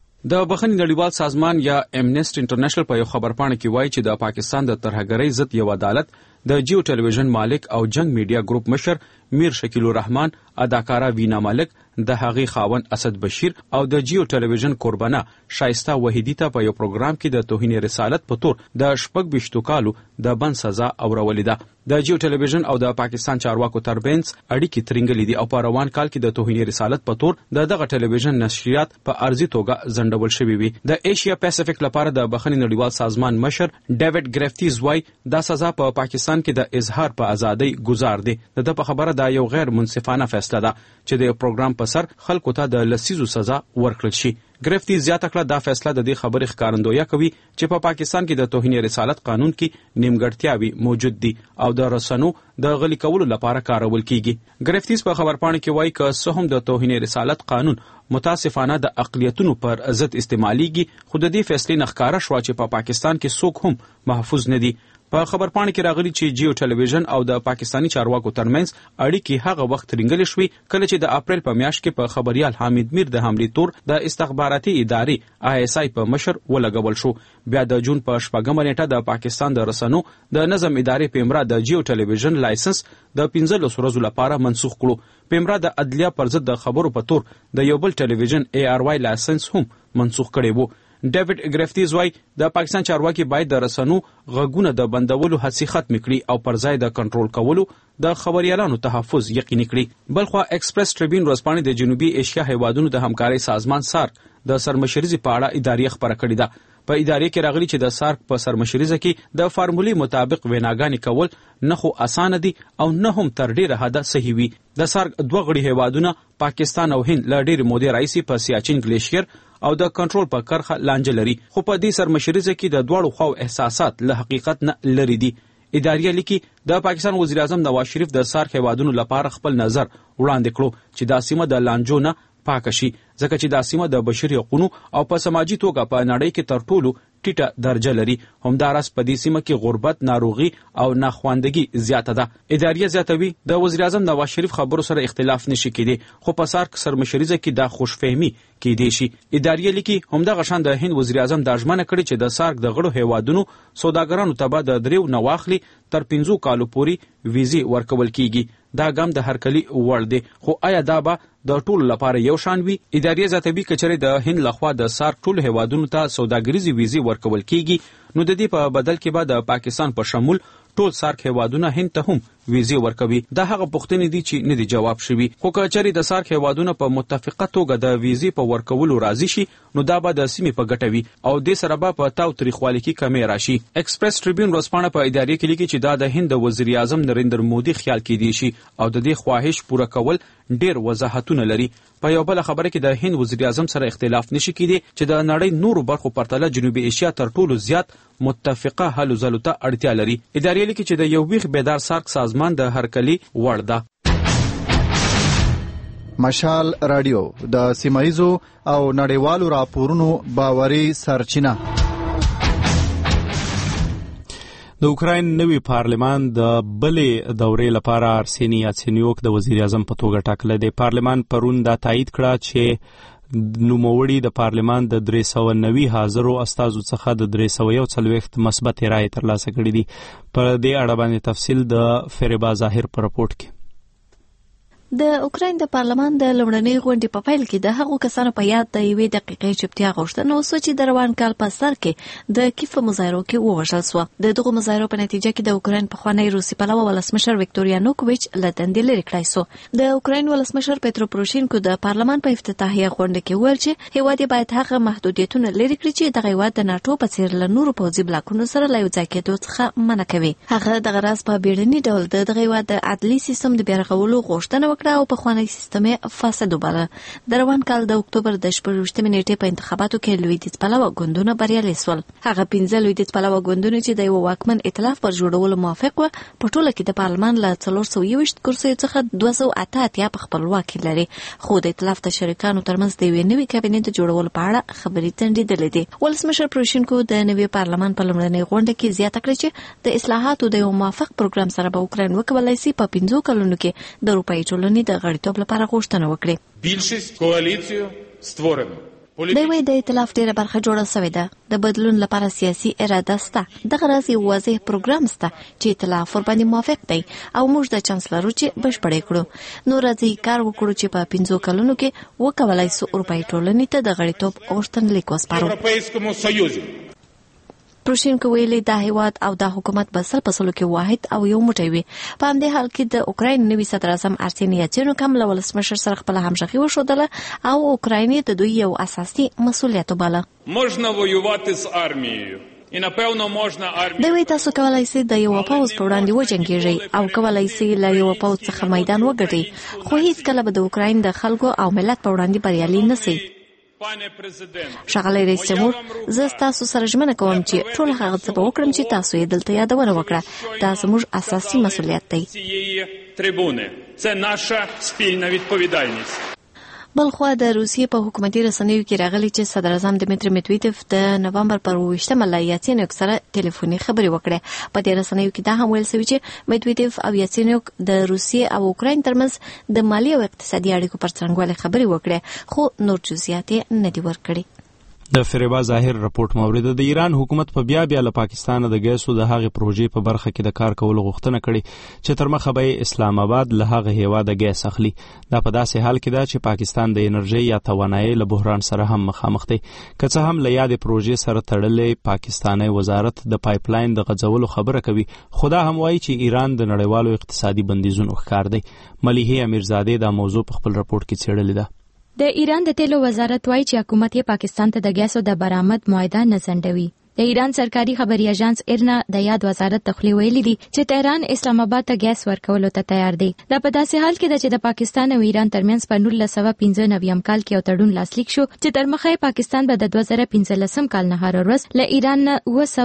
د بخښنې نړیوال سازمان یا امنسټي انټرنیشنل په یو خبرپاڼه کې وایي چې د پاکستان د ترهګرۍ ضد یو عدالت د جیو ټلویزیون مالک او جنگ میډیا ګروپ مشر میر شکیل الرحمن، اداکارا وینا ملک، د هغې خاوند اسد بشیر او د جیو ټلویزیون قربانه شایسته وحیدی ته په یو پروګرام کې د توهین رسالت په تور د 26 کالو د بند سزا اورولې ده. د جیو ټلویزیون او د پاکستان چارواکو ترمنځ اړیکې ترنګلې دي او په روان کال کې د توهین رسالت په تور دغه ټلویزیون نشریات په ارزي توګه زندول شوي وي. د ایشیا پیسفیک لپاره د بخښنې نړیوال سازمان مشر ډیوډ ګریفتیز وايي دا سزا په پاکستان کې د اظهار په ازادۍ گزار دی. د په خبره دا یو غیر منصفانه فیصله ده چې د پروګرام په سر خلکو ته د لسیزو سزا ورکړل شي. ګریفتي زیاته کړه دا فیصله د دې خبرې ښکارندویي کوي چې په پاکستان کې د توهین رسالت قانون کې نیمګړتیاوې موجود دي او د رسنو د غلي کولو لپاره کارول کیږي. ګریفتیز په خبرپاڼه کې وایي که څه هم د توهین رسالت قانون متاسفانه د اقلیتونو پر ضد استعماليږي، خو د دې فیصلې نه ښکاره شوه چې په پاکستان کې څوک هم محفوظ نه دي. په خبرپاڼه کې راغلي چې جیو ټلویزیون او د پاکستانی چارواکو ترمنځ اړیکې هغه وخت رنګل شوې کله چې د اپریل په میاشت کې په خبريال حامد میر د حملې تور د استخباراتي ادارې ISI په مشر ولګول شو. بیا د جون په 4 نیټه د پاکستان د رسنو د نظم ادارې پیمرا د جیو ټلویزیون لایسنس د 15 ورځې لپاره منسوخ کړو. پیمرا د عدلیه پر ضد د خبرو په تور د یو بل ټلویزیون ARY لایسنس هم منسوخ کړی وو. ډیوډ ګریفتیز وايي د پاکستان چارواکي باید د رسنو غږونه د بندولو هڅې ختم کړي او پر ځای د کنټرول کولو د خبريالانو تحفظ یقیني کړي. بلخوا ایکسپریس ټریبیون ورځپاڼې د جنوبي ایشیا هیوادونو د همکارۍ سازمان سارک د سرمشریزي په اړه ادارې خبره کړې ده. په ادارې کې راغلي چې د سارک په سرمشریزه کې د فارمولې مطابق ویناګانې کول نه خو اسانه دي او نه هم تر ډیره حده صحیح وي. د سارک دوه غړي هیوادونه پاکستان او هند له ډیرې مودې راهیسې په سیاچین ګلیشیر او د کنټرول په کرخه لانجه لري، خو په دې سرمشریزه کې د دواړو خواو احساسات له حقیقت نه لري دي. ادارې لیکي د پاکستان وزیر اعظم نواز شریف د سارک هیوادونو لپاره خپل نظر وړاندې کړو چې دا سیمه د لانجو نه پاک شي، ځکه چې دا سیمه د بشري حقوقو او په سماجی توګه په نړۍ کې تر ټولو ټیټه درجه لري. همداراز په دې سیمه کې غربت، ناروغي او ناخواندگی زیاته ده. ادارې زیاتوي د وزیر اعظم نواز شریف خبرو سره اختلاف نشي کېدی، خو په سارک سرمشریزه کې دا خوشفهمي کېدی شي. ادارې لیکي همدغه شان د هند وزیر اعظم د ژمنه کړې چې د سارک د غړو هیوادونو سوداګرانو ته به د 3 نه واخلي تر 15 کالو پورې ویزې ورکول کیږي. دا ګام د هرکلي وړ دی، خو آیا دا به د ټولو لپاره یو شان وي؟ ادارې زیاتوي کچره د هند لخوا د سارک ټولو هیوادونو ته سوداګریزي ویزې ورکول کیږي، نو د دې په بدل کې به د پاکستان په شمول ټول سارک هیوادونه هند ته هم ویزې ورکوي. دا هغه پوښتنې دي چې نه دي جواب شوي، خو کچره د سارک هیوادونه په متفقه توګه د ویزې په ورکولو راضي شي نو دا به د سیمې په ګټه وي او د سره به په تاو تاریخوالي کې کمی راشي. ایکسپریس ټریبیون ورځپاڼه په ادارې کې لیکي چې دا د هند وزیر اعظم نریندر مودي خیال کې دی شي او د دې خواهش پوره کول ډیر وضاحتونه لري. په یو بل خبره کې د هند وزیر اعظم سره اختلاف نشي کېدی چې د نړۍ نورو برخو پرتله جنوبي ایشیا تر ټولو زیات متفقه حل زلو ته اړتیا لري. ادارې لیکي چې د یو ویښ بیدار سارک سازمان د هرکلي وړ ده. مشال رادیو د سیمایزو او نړیوالو راپورونو باوري سرچینه. د اوکراین نوی پارلمان د بلې دورې لپاره ارسینی یاتسینیوک د وزیر اعظم په توګه ټاکلی دی. پارلمان پرون دا تایید کړه چې نوموړي د پارلمان د 390 حاضرو استازو څخه د 341 مثبت رایې ترلاسه کړې دي. په دې اړه باندې تفصیل د فریبا ظاهر په راپورټ کې. د اوکراین د پارلمان د لومړنۍ غونډې په پیل کې د هغو کسانو په یاد د 1 دقیقې چوپتیا غوښتنه وسوه چې د روان کال په سر کې د کیف مظاهرو کې ووژل شوه. د دغو مظاهرو په نتیجه کې د اوکراین پخوانی روسي پلوه ولسمشر ویکتور یانوکوویچ له دندې لرې کړای شو. د اوکراین ولسمشر پترو پروشینکو د پارلمان په افتتاحیه غونډه کې وویل چې هیواد باید هغه محدودیتونه لرې کړي چې دغه هیواد د ناټو په څیر له نورو پوځي بلاکونو سره له یو ځای کېدو څخه منع کوي. هغه دغه راز په بیړني ډول دغه هیواد د عدلي سیستم د بیا رغولو غوښتنه وکړه او په خوانی سیستم فاسد وباله. د روان کال د اکتوبر د 28 نیټې په انتخاباتو کې لویدیځ پلوه ګوندونه بریالي شول. هغه 15 لویدیځ پلوه ګوندونه چې د یو واکمن ائتلاف پر جوړولو موافق و په ټوله کې د پارلمان له 420 کرسیو څخه 288 په خپلواکي لري، خو د ائتلاف د شریکانو ترمنځ د یوې نوې کابینې د جوړولو په اړه خبرې تندیدلې دي. ولسمشر پروشینکو د نوي پارلمان په لومړنۍ غونډه کې زیاته کړې چې د اصلاحاتو د یو موافق پروګرام سره به اوکراین وکولای شي په 15 کلونو کې د اروپایي ټولنې د غړیتوب لپاره غوښتنه وکړي. بلشست کواليسيو ستورنه دوی د ائتلاف ډیره برخه جوړه شوې ده. د بدلون لپاره سیاسي اراده شته. دغه راز یو واضح پروګرام شته چې ائتلاف ورباندې موافق دی او موږ د چانسلر چې بشپړې کړو. نو راځي کار وکړو چې په 15 کلونو کې وکولای شو اروپایي ټولنې ته د غړیتوب غوښتنلیک وسپارو. پروشینکو ویلي دا هیواد او دا حکومت به سل په سلو کې واحد او یو موټی وي. په همدې حال کې د اوکراین نوي صدر اعظم ارسني یاتسینوک هم له ولسمشر سره خپل همغږي وښودله او اوکراین د دوی یو اساسي مسؤلیت وباله. можна воювати з армією. І напевно можна армію. دوی تاسو کولای شئ د یو پوځ په وړاندې وجنګیږئ او کولای شئ له یو پوځ څخه میدان وګټئ، خو هیڅ کله به د اوکراین د خلکو او ملت په وړاندې بریالي نه شئ. ښاغلی رئیس جمهور، زه ستاسو سره ژمنه کوم چې ټول هغه څه به وکړم چې تاسو یې دلته یادونه وکړه. دا زموږ اساسي مسؤلیت دی. Це наша спільна відповідальність. بلخوا د روسیې په حکومتي رسنیو کې راغلي چې صدر اعظم دمیتری مدویدف د نومبر پر 28مه له یاتسینوک سره ټلیفوني خبرې وکړې. په دې رسنیو کې دا هم ویل شوی چې مدویدف او یاتسینوک د روسیې او اوکراین ترمنځ د مالي او اقتصادي اړیکو پر څرنګوالي خبرې وکړې، خو نور جزئیات یې نه دي ورکړي. د فریبا ظاهر رپورت مورد د ایران حکومت په بیا له پاکستان د ګیسو د هغې پروژې په برخه کې د کار کولو غوښتنه کړې چې تر مخه به اسلام آباد له هغه هیواده ګیس اخلي. دا په داسې حال کې ده چې پاکستان د انرژي یا توانایي له بحران سره هم مخامخ دی. که څه هم له یادې پروژې سره تړلې پاکستاني وزارت د پایپ لاین د غځولو خبره کوي، خو دا هم وایي چې ایران د نړیوالو اقتصادي بندیزونو ښکار دی. ملیحه امیرزادې دا موضوع په خپل رپورت کې څېړلې ده. د ایران د تیلو وزارت وایي چې حکومت یې پاکستان ته د ګیسو د برآمد معاهده نه ځنډوي. د ایران سرکاري خبري اژانس ایرنا د یاد وزارت تخلی ویلي دي چې تهران اسلام آباد ته ګیس ورکولو ته تیار دی. دا په داسې حال کې ده چې د پاکستان او ایران ترمنځ په 1995 کال کې یو تړون لاسلیک شو چې تر مخه پاکستان به د 2015 کال نه هر ورځ له ایران نه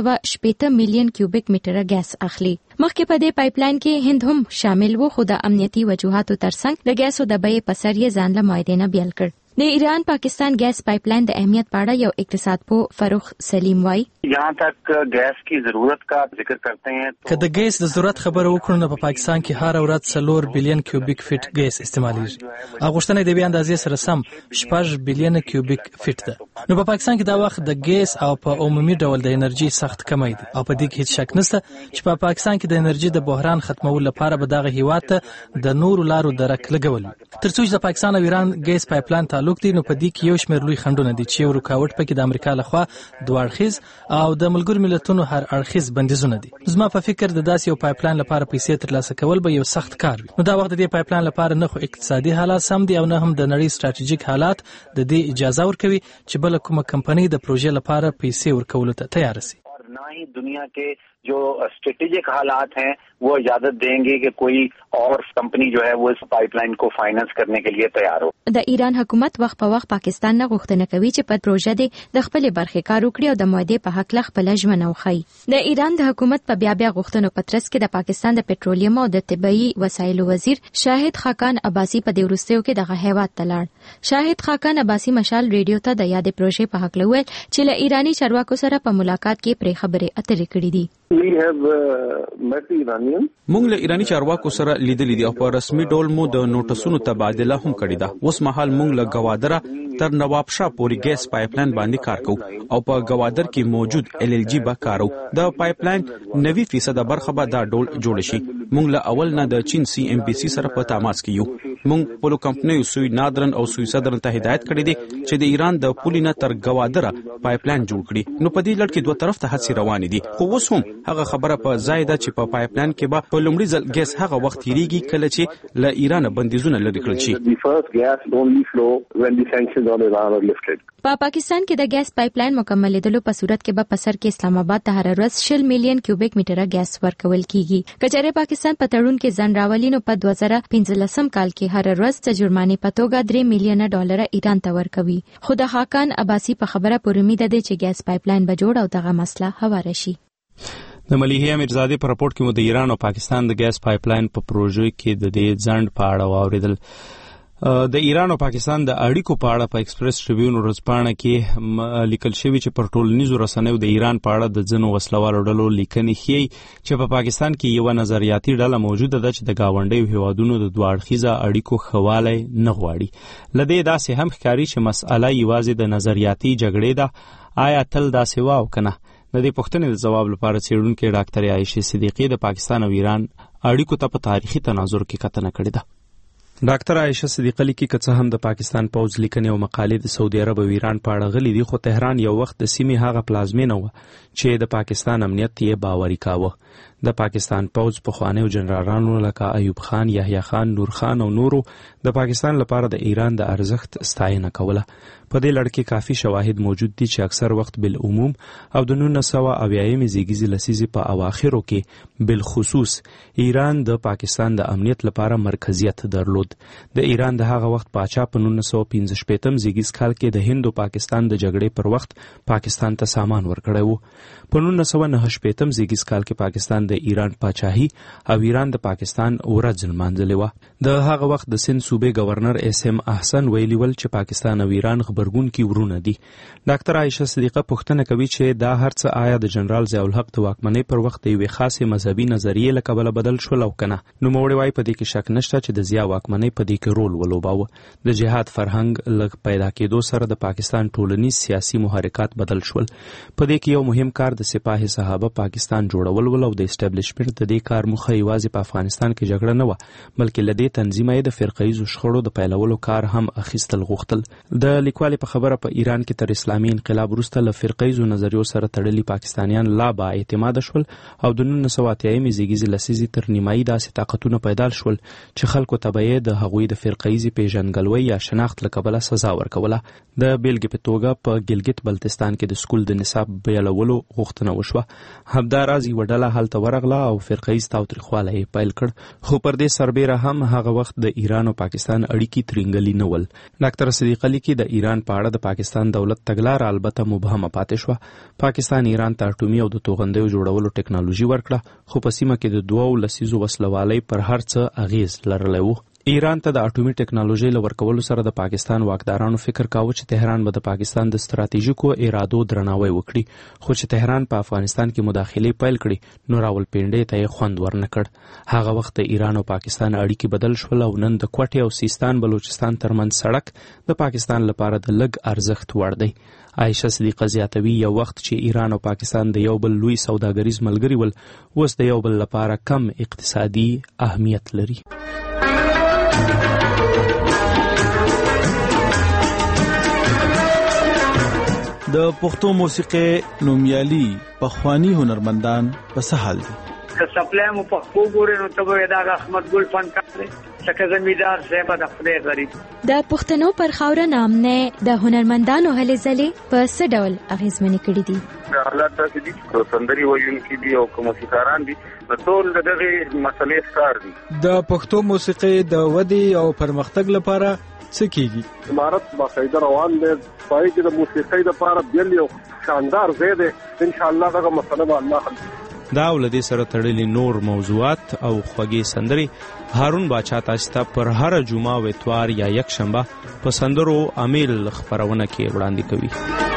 280 میلیون کیوبیک میټره ګیس اخلي. مخکې په دې پایپ لاین کې هند هم شامل و، خو د امنیتي وجوهاتو ترڅنګ د ګیسو د بیې په سر یې ځان له معاهدې نه بیل کړ. د ایران پاکستان گیس پایپ لاین د اهمیت په اړه یو اقتصاد پوه فروخ سلیم وایي یہاں تک گیس کی ضرورت کا ذکر کرتے ہیں که د ګیس د ضرورت خبره وکړو نو په پاکستان کې هر ورځ 4 بلین کیوبیک فیټ ګیس استعمالیږي. غوښتنه د بیا اندازې سره سم 6 بلین کیوبیک فیټ ده. نو په پاکستان کې دا وخت د ګیس او په عمومي ډول د انرژي سخت کمی دي او په دې کې هیڅ شک نشته چې په پاکستان کې د انرژي د بحران ختمولو لپاره به دغه هیواد ته د نورو لارو درک لګول. ترڅو چې د پاکستان او ایران ګیس پایپ لاین تعلق دي، نو په دې کې یو شمېر لوی خنډونه دي چې یو رکاوټ پکې د امریکا لخوا دوه اړخیز او د ملګرو ملتونو هر اړخیز بندیزونه دي. زما په فکر د داسې یو پایپ لاین لپاره پیسې ترلاسه کول به یو سخت کار وي. نو دا وخت د دې پایپ لاین لپاره نه خو اقتصادي حالات سم دي او نه هم د نړۍ ستراتیژیک حالات د دې اجازه ورکوي چې بل کومه کمپنۍ د پروژې لپاره پیسې ورکولو ته تیار شي. نہ ہی دنیا کے جو اسٹریٹجک حالات ہیں وہ اجازت دیں گے کہ کوئی اور کمپنی جو ہے وہ اس پائپ لائن کو فائنانس کرنے کے لیے تیار ہو. د ایران حکومت وخت په وخت پاکستان نه غوښتنه کوي چې په پروژه د خپل برخې کار وکړي او د معاهدې په حق له خپل ژمنه وښيي. د ایران د حکومت په بیا غوښتنو په ترڅ کې د پاکستان د پټرولیم او د طبيعي وسایلو وزیر شاهد خاقان عباسی په دې وروستیو کې دغه هیواد ته لاړ. شاهد خاقان عباسی مشال ریډیو ته د یادې پروژې په حق لوي چې له ایرانی چارواکو سره په ملاقات کې پرې خبرې اترې کړې دي. مونږ له ایرانی چارواکو سره لیدلې دي او په رسمي ډول مو د نوټسونو تبادله هم کړې ده. اوس مهال مونږ له گوادره تر نوابشاه پورې ګیس پایپ لاین باندې کار کوو او په گوادر کې موجود LLG به کارو. د پایپ لاین 90% برخه به دا ډول جوړ شي. مونږ له اول نه د چین CNBC سره په تماس کې یو. مونږ په کمپنیو سوی نادرن او سوی صدرن ته هدایت کړې دي چې د ایران د پولینه تر گوادره پایپ لاین جوړ کړي. نو په دې لړ کې دوه طرف ته هڅې روانې دي، خو اوس هم هغه خبره په ځای ده چې په پایپلاین کې به په لومړي ځل ګیس هغه وخت تیریږي کله چې له ایران بندیزونه لري کړل شي. په پاکستان کې د ګیس پایپلاین مکملېدلو په صورت کې به په سر کې اسلام آباد ته هر ورځ 60 میلیون کیوبیک میټره ګیس ورکول کیږي. کچره پاکستان په تړون کې ځان راولي نو په 2015 کال کې هر ورځ د جرمانې په توګه $3 میلیون ایران ته ورکوي. خو د خاقان عباسي په خبره پورې امید ده چې ګیس پایپلاین به جوړ او دغه مسله هواره شي. د ملیحه امیرزادې په راپورټ کې مو د ایران او پاکستان د ګیس پایپلاین په پروژې کې د دې ځند په اړه واوریدل. د ایران او پاکستان د اړیکو په اړه په ایکسپریس ټریبیون ورځپاڼه کې لیکل شوی چې پر ټولنیزو رسنیو د ایران په اړه د ځینو وسلوالو ډلو لیکنې ښیي چې په پاکستان کې یو نظریاتي ډله موجوده ده چې د گاونډیو هیوادونو د دوه اړخیزه اړیکو خواله نه غواړي. لدې داسې هم ښکاري چې مسأله یوازې د نظریاتي جګړې ده. آیا تل داسې و او کنه؟ د دې پوښتنې د ځواب لپاره څېړونکې ډاکټر عایشه صدیقی د پاکستان او ایران اړیکو ته په تاریخي تناظر کې کتنه کړې ده. ډاکټر عایشه صدیقه لیکي که څه هم د پاکستان پوځ لیکنې او مقالې د سعودي عرب او ایران په اړه غلي دي، خو تهران یو وخت د سیمې هغه پلازمینه و چې د پاکستان امنیت یې باوري کاوه. د پاکستان پوځ پخوانیو جنرالانو لکه ایوب خان، یحیی خان، نور خان او نورو د پاکستان لپاره د ایران د ارزښت ستاینه کوله. په دې لړ کې کافي شواهد موجود دي چې اکثر وخت بالعموم او د 1980 زیږیزې لسیزې په اواخرو کې بالخصوص ایران د پاکستان د امنیت لپاره مرکزیت درلود. د ایران د هغه وخت پاچا په 1915 زیږیز کال کې د هند او پاکستان د جګړې پر وخت پاکستان ته سامان ورکړی و. په 1989 زیږیز کال کې پاکستان د ایران پاچاهي او ایران د پاکستان ورځ لمانځلې وه. د هغه وخت د سند صوبې گورنر SM احسن ویلي ول چې پاکستان او ایران خبرګون کې ورونه دي. ډاکټر عایشه صدیقه پوښتنه کوي چې دا هرڅه آیا د جنرال ضیاء الحق د واکمنۍ پر وخت د یوې خاصې مذهبي نظریې له کبله بدل شول او کنه؟ نوموړی وایي په دې کې شک نشته چې د ضیاء واکمنۍ په دې کې رول ولوباوه. د جهاد فرهنګ لږ پیدا کېدو سره د پاکستان ټولنیز سیاسي محرکات بدل شول. په دې کې یو مهم کار د سپاه صحابه پاکستان جوړول ول او د اسټابلیشمنت د دې کار موخه یوازې په افغانستان کې جګړه نه و، بلکې لدې تنظیم یې د فرقه‌ایزو شخړو د پیلولو کار هم اخیستل غوښتل. د لیکوالې په خبره په ایران کې تر اسلامي انقلاب وروسته له فرقه‌ایزو نظریو سره تړلي پاکستانیان لا با اعتماد شول او د 1980 زیږیزې لسیزې تر نیمایي داسې طاقتونه پیدا شول چې خلکو ته به د هغوی د فرقه‌ایزې پیژندګلوۍ یا شناخت له کبله سزا ورکوله. د بیلګې په توګه په ګلګت بلتستان کې د سکول د نصاب بیلولو غوښتنه وشوه. همداراز یوه ډله هلته ورغله او فرقه‌ایز تاوتریخوالی یې پیل کړ، خو پر دې سربیره هم هغه وخت د ایران او پاکستان اړیکې ترینګلي نه ول. ډاکټر صدیقه لیکي د ایران په اړه د پاکستان دولت تګلاره البته مبهمه پاتې شوه. پاکستان ایران ته اټومي او د توغندیو جوړولو ټکنالوژي ورکړه، خو په سیمه کې د 2 لسیزو وسلوالۍ پر هر څه اغیز لرلی و. ایران ته د اټومي ټکنالوژي له ورکولو سره د پاکستان واکدارانو فکر کاوه چې تهران به د پاکستان د ستراتیژیکو ارادو درناوی وکړي، خو چې تهران په افغانستان کې مداخلې پیل کړي نو راولپنډۍ ته یې خوند ورنکړ. هغه وخت د ایران او پاکستان اړیکې بدل شول او نن د کوټې او سیستان بلوچستان ترمنځ سړک د پاکستان لپاره د لږ ارزښت وړ دی. عایشه صدیقه زیاتوي یو وخت چې ایران او پاکستان د یو بل لوی سوداګریز ملګري ول، اوس د یو بل لپاره کم اقتصادي اهمیت لري. د پښتو موسیقي نومیالي پخوانی هنرمندان په څه حال دي؟ که سپلای مو پښتو ګورې نو ته به دا احمد ګل فنکار دی څنګه زمیدار صاحب د خپل غریب د پښتنو پر خاوره نامنه د هنرمندانو هلې ځلې په څه ډول اغیزمنې کړې دي؟ حالات داسې دي چې سندري ویونکي دي او موسیقاران دي، ټول دغه مسلې ښکار دي. د پښتو موسیقي د ودې او پرمختګ لپاره څه کیږي؟ امارت باقاعده روان دی، پای کې د موسیقۍ لپاره بیل یو شاندار ځای دی. ان شاء الله دغه مسله به الله حل کړي. دا ولدي سره تړلي نور موضوعات او خوږې سندري هارون باچا تاسو ته پر هر جمعه او اتوار یا یک شنبه په سندرو امیل خبرونه کې وړاندې کوي.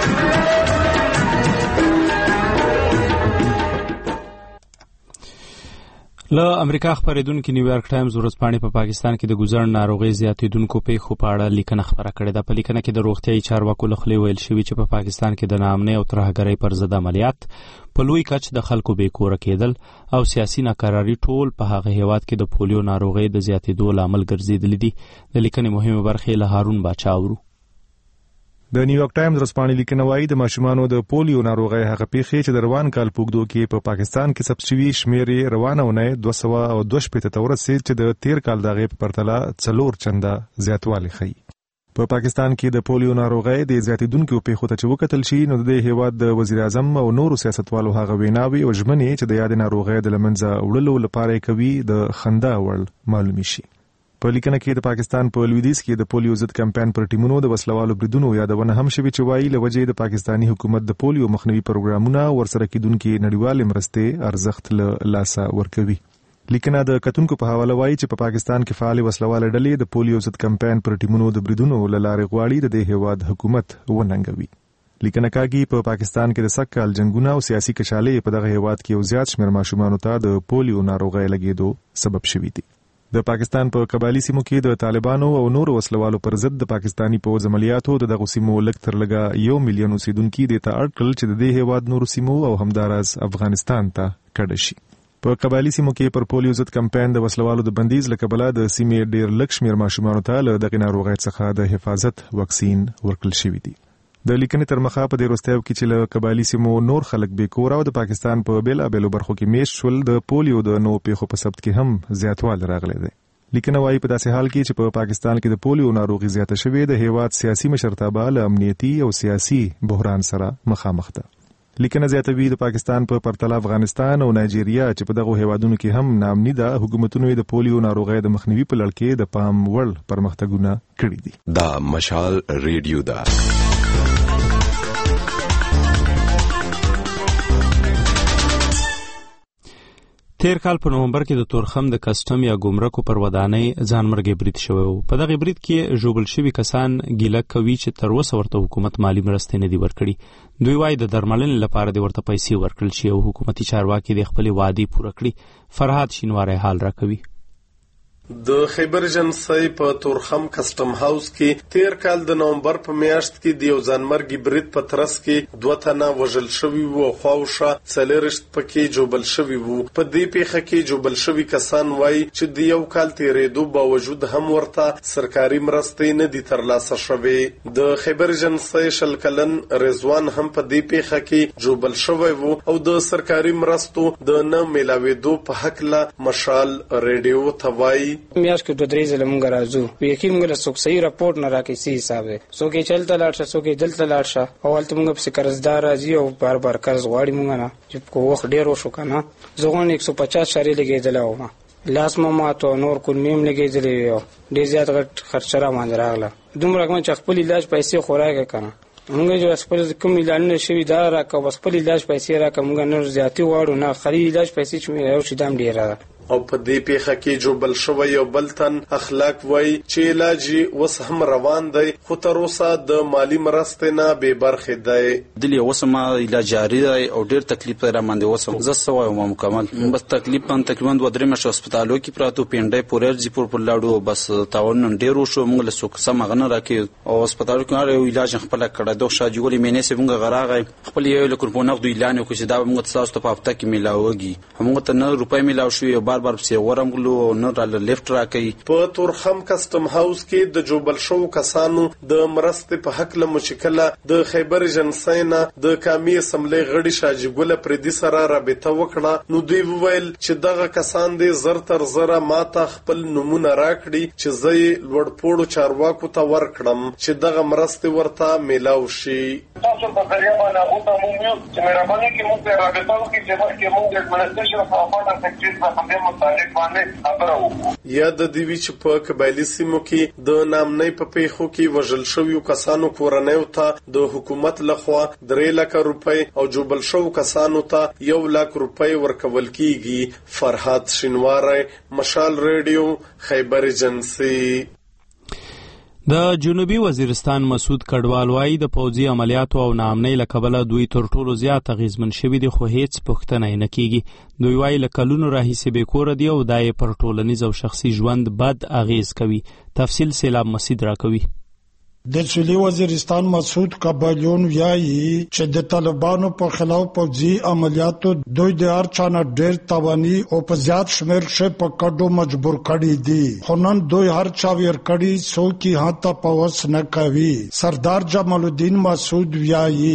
له امریکا خبرېدونکو نیویارک ټایمز ورځپاڼې په پاکستان کې د ګوزړ ناروغۍ زیاتېدونکو پیښو په اړه لیکنه خبره کړې ده. په لیکنه کې د روغتیايي چارواکو له خولې ویل شوي چې په پاکستان کې د ناامنۍ او ترهګرۍ پر ضد عملیات، په لوی کچ د خلکو بې کوره کېدل او سیاسي ناکراري ټول په هغه هیواد کې د پولیو ناروغۍ د زیاتېدو لامل ګرځېدلي دي. د لیکنې مهمه برخې له هارون باچا اورو. د نیویارک ټایمز ورځپاڼې لیکنه وايي د ماشومانو د پولیو ناروغۍ هغه پیښې چې د روان کال په اوږدو کې په پاکستان کې ثبت شوي شمېر یې روانه اونۍ 222 ته ورسېد چې د تیر کال د هغې په پرتله 4 چنده زیاتوالی ښیي. په پاکستان کې د پولیو ناروغۍ د زیاتېدونکو پیښو ته چې وکتل شي نو د هیواد د وزیر اعظم او نورو سیاستوالو هغه ویناوي او ژمنې چې د یاد ناروغۍ د لمنځه وړلو لپاره کوي د خندا وړ معلومي شي. په لیکنه کې د پاکستان په لویدیځ کې د پولیو ضد کمپاین پر ټیمونو د وسلوالو بریدونو یادونه هم شوې چې وایي له وجې د پاکستاني حکومت د پولیو مخنیوي پروګرامونه ورسره کېدونکي نړیوالې مرستې ارزښت له لاسه ورکوي. لیکنه د کتونکو په حواله وایي چې په پاکستان کې فعال وسلواله ډلې د پولیو ضد کمپاین پر ټیمونو د بریدونو له لارې غواړي د دې هیواد حکومت وننګوي. لیکنه کاږي په پاکستان کې د سږکال جنګونه او سیاسي کشالۍ په دغه هیواد کې یو زیات شمېر ماشومانو ته د پولیو ناروغۍ لګېدو سبب شوي دي. د پاکستان په قبایلی سیمو کې د طالبانو او نورو وسلوالو پر ضد د پاکستانی پوځ عملیاتو د دغه سیمو لږ تر لږه 1 ملیون اوسیدونکي د ته اړ کړل چې د دې هیواد نورو سیمو او همداراز افغانستان ته کډه شي. په قبایلی سیمو کې پر پولیو ضد کمپاین د وسلوالو د بندیز له کبله د سیمې ډېر لږ شمېر ماشومانو ته له دغې ناروغۍ څخه د حفاظت واکسین ورکړل شوي دي. د لیکنې تر مخه په دې وروستیو کې چې له قبایلی سیمو نور خلک بې کوره او د پاکستان په بېلابېلو برخو کې میشت شول د پولیو د نوو پیښو په ثبت کې هم زیاتوالی راغلی دی. لیکنه وايي په داسې حال کې چې په پاکستان کې د پولیو ناروغي زیاته شوې د هیواد سیاسي مشرتابه له امنیتي او سیاسي بحران سره مخامخ ده. لیکنه زیاتوي د پاکستان په پرتله افغانستان او نایجیریا چې په دغه هیوادونو کې هم نامني ده حکومتونو د پولیو ناروغۍ د مخنیوي په لړ کې د پام وړ پرمختګونه کړي دي. دا مشال ریډیو ده. تیر کال په نومبر کې د تورخم د کسټم یا ګمرکو پر ودانۍ ځانمرګي برید شوی و. په دغه برید کې ژوبل شوي کسان ګیله کوي چې تر اوسه ورته حکومت مالی مرستې نه دي ورکړي. دوی وایي د درملنې لپاره د ورته پیسې ورکړل شي او حکومتي چارواکي د خپلې وعدې پوره کړي. فرهاد شینواری حال راکوي. د خیبر ایجنسی په تورخم کسټم هاوس کې تیر کال د نومبر په میاشت کې د یو ځانمرګي برید په ترڅ کې 2 تنه وژل شوي وو او خواوشا 40 پکې جوبل شوي وو. په دې پیښه کې جوبل شوي کسان وایي چې د یو کال تیرېدو باوجود هم ورته سرکاري مرستې نه دي ترلاسه شوې. د خیبر ایجنسی شلکلن رضوان هم په دې پیښه کې جوبل شوی وو او د سرکاري مرستو د نه ملاوېدو په حق لا مشال ریډیو ته وایي میاش کې 2-3 ځله مونږ راځو یقین مونږ له څوک صحیح راپورټ نه راکې سي حساب دی څوک یې چلته لاړ شه څوک یې دلته لاړ شه او هلته مونږ په قرضدار راځي او بار بار قرض غواړي مونږ نه چې کو وخت ډیر وشو کنه زغون 150 شری لګېدل او لاس ما تو نور کول میم لګېدل یو ډیر زیات غټ خرچه را باندې راغله دومره کوم چې خپل علاج پیسې خوراک کنه مونږ جو خپل کوم علاج نشوي دا راکو بس خپل علاج پیسې راکو مونږ نه زیاتی واړو نه خري علاج پیسې چې مې یو شیدام ډیر را او په دې پیښه کې جوبل شوی یو بلتن اخلاق وای چې علاج وس هم روان دی خو تر اوسه د مالی مرستې نه بې برخې دی. دلی وسمه علاج جاری دی او ډیر تکلیف را باندې وسم زه سوای ما مکمل بس تکلیف پن تقریبا 2-3 مشه هسپتالو کې پراتو پینډای پورېرځي پور لاړو بس تاون ډیر وشو موږ له څوک سم غنه راکې او هسپتالو کې علاج خپل کړه دوه شاجولې مینې سه موږ غراغه خپل یو لکه په نقد اعلان وکړي چې دا موږ تاسو ته په هفته کې ملاوږي موږ ته 9 روپۍ ملاو شو بار پسې ورمغلو نه را لیفت راکې. په تورخم کسټم هاوس کې د جوبل شو کسانو د مرستې په حق له مشکله د خیبر ایجنسی نه د قومي اسمبلی غړي شاجي ګل پردي سره رابطه وکړه نو دوی وویل چې دغه کسان دې زر تر زره ماته خپل نمونه راکړي چې زه لوړ پوړو چارواکو ته ورکړم چې دغه مرستې ورته میلاو شي. تاسو په ذریعہ باندې او ته مونږ چې مهرباني کوي موږ ته رابطه وکړي چې موږ د ایڈمنسټریشن په اړه سیکریټری په باندې متعلق یا د دیوی چې په قبایلی سیمو کې د نامنۍ په پیښو کې وژل شویو کسانو کورنیو ته د حکومت لخوا 3 لک روپۍ او جوبل شو کسانو ته 1 لک روپۍ ورکول کیږي. فرهاد شینواری مشال ریډیو خیبر ایجنسی. د جنوبي وزیرستان مسعود کډوال وایي د پوځي عملیاتو او نامنۍ له کبله دوی تر ټولو زیات اغیزمن شوي دي خو هیڅ پوښتنه یې نه کیږي. دوی وایي له کلونو راهیسې بې کوره دي او دا یې پر ټولنیز او شخصي ژوند بد اغیز کوي. تفصیل سیلاب مسید راکوي. د سویلي وزیرستان مسعود کابلیون وایي چې د طالبانو په خلاف پوځي عملیاتو دوی د هر چا نه ډېر تواني او په زیات شمېر کې په کډو مجبور کړي دي، خو نن دوی هر چا ویر کړي څوک یې هاته په وس نه کوي. سردار جمال الدین مسعود وایي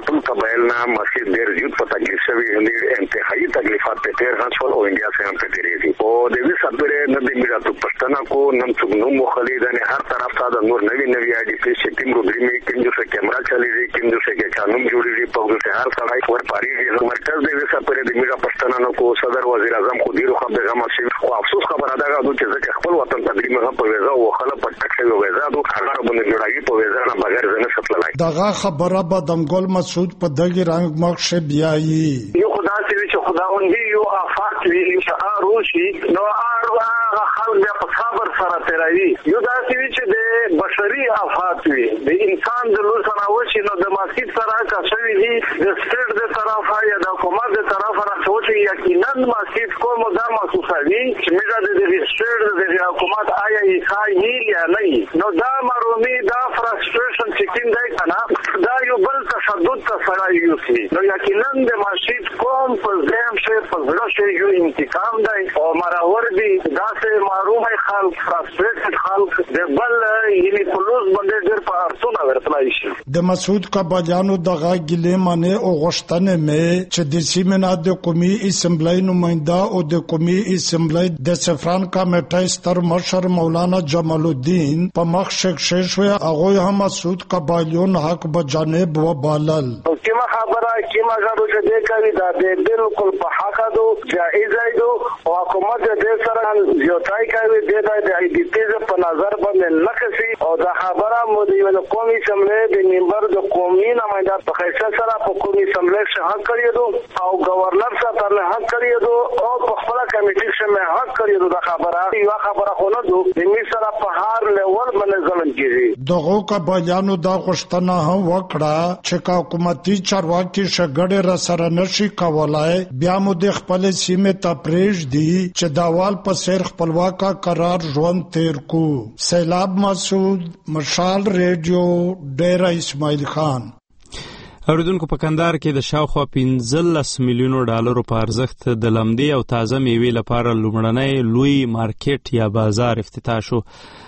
قبائل نه مسجد ډېر زیات په تکلیف شوی دي، انتهایی تکلیفات په تیر غنښول او انډیا سره هم په تیرې دي او د دې سره نه د میراث پښتنه کو نن څوک نو مخالید نه هر طرف ته نور نوی آئی ڈی پی سے ٹیم کو گری میں کن جو سے کیمرہ چلی رہی کن جو سے کے قانون جوڑی رہی پاو سے ہر سڑائی اور پاری ہے مرکز دے وسا پر د میرا پښتنانو کو صدر وزیر اعظم خو دیرو خبر غما شي خو افسوس خبر ادا غو چې خپل وطن تدریم هم په وزا او خلا په ټک شوی وزا دو هغه باندې جوړایي په وزا نه بغیر زنه سپلای دغه خبره بدمګل مسعود په دغه رنگ مخ شه بیايي یو خدا چې خداوندی یو افات وی انشاء روشي نو هغه خلک په صبر سره تیروي یو داسې چې د بشري افات وي د انسان د لور سره وشي نو د مسجد سره کا شوی دي د سټیټ د طرفه یا د حکومت د طرفه راځي یقینا مسجد کوم دا محسوسوي چې موږ د سټیټ د حکومت آیا یې یا نه نو دا مرومي دا فرستریشن چې کیندای کنه دا یو بل تشدد ته سره یوسي نو یقینا د مسجد کوم په ځم شي په ځړه شي یو انتقام دی او مراور دي دا سه معلومه خلک فرستریټ خلک د بل یعنی پولیس باندې ډېر په ارسونه ورتلای شي د مسعود کابلیانو دغه ګلې منه او غشتنه مې چې د سیمنا د قومي اسمبلی نماینده او د قومي اسمبلی د سفران کمیټې ستر مشر مولانا جمال الدین په مخ شوی هغه هم مسعود کابلیون حق بجانب و بالل کیما خبره کیما غاړو چې دې کوي دا د بالکل په حق ده جائز دی او حکومت دې سره یوتای کوي د آئی ڈی پی په نظر باندې نکسي او دا خبره مو د قومي اسمبلی د ممبر د قومي نماینده په خیسه سره په قومي اسمبلی څخه حق کړی او گورنر سره تر حق کړی او په خپل کمیټې څخه حق کړی دا خبره یو خبره خو نه ده د می سره په هر لیول باندې ځلن کیږي دغه کابلیانو دا غشتنه هم وکړه چې حکومتي چارواکي شګړې را سره نشي کولای بیا مو د خپل سیمه ته پریږ دي چې داوال په سیر خپلواکه قرار ژوند تیر کو. سیلاب مسعود مشال ریډیو ډیره اسماعیل خان. اوریدونکو په کندهار کې د شاوخوا 15 میلیونو ډالرو په ارزښت د لمدې او تازه میوې لپاره لومړنی لوی مارکیټ یا بازار افتتاح شو.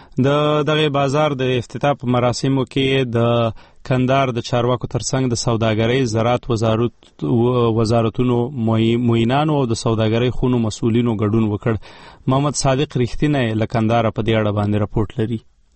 دغه بازار د افتتاح په مراسمو کې د کندهار د چارواکو ترڅنګ د سوداګرۍ زراعت وزارتونو معینانو او د سوداګرۍ خونو مسؤلینو ګډون وکړ. محمد صادق رښتینی له کندهار په دې اړه باندې راپورټ لري.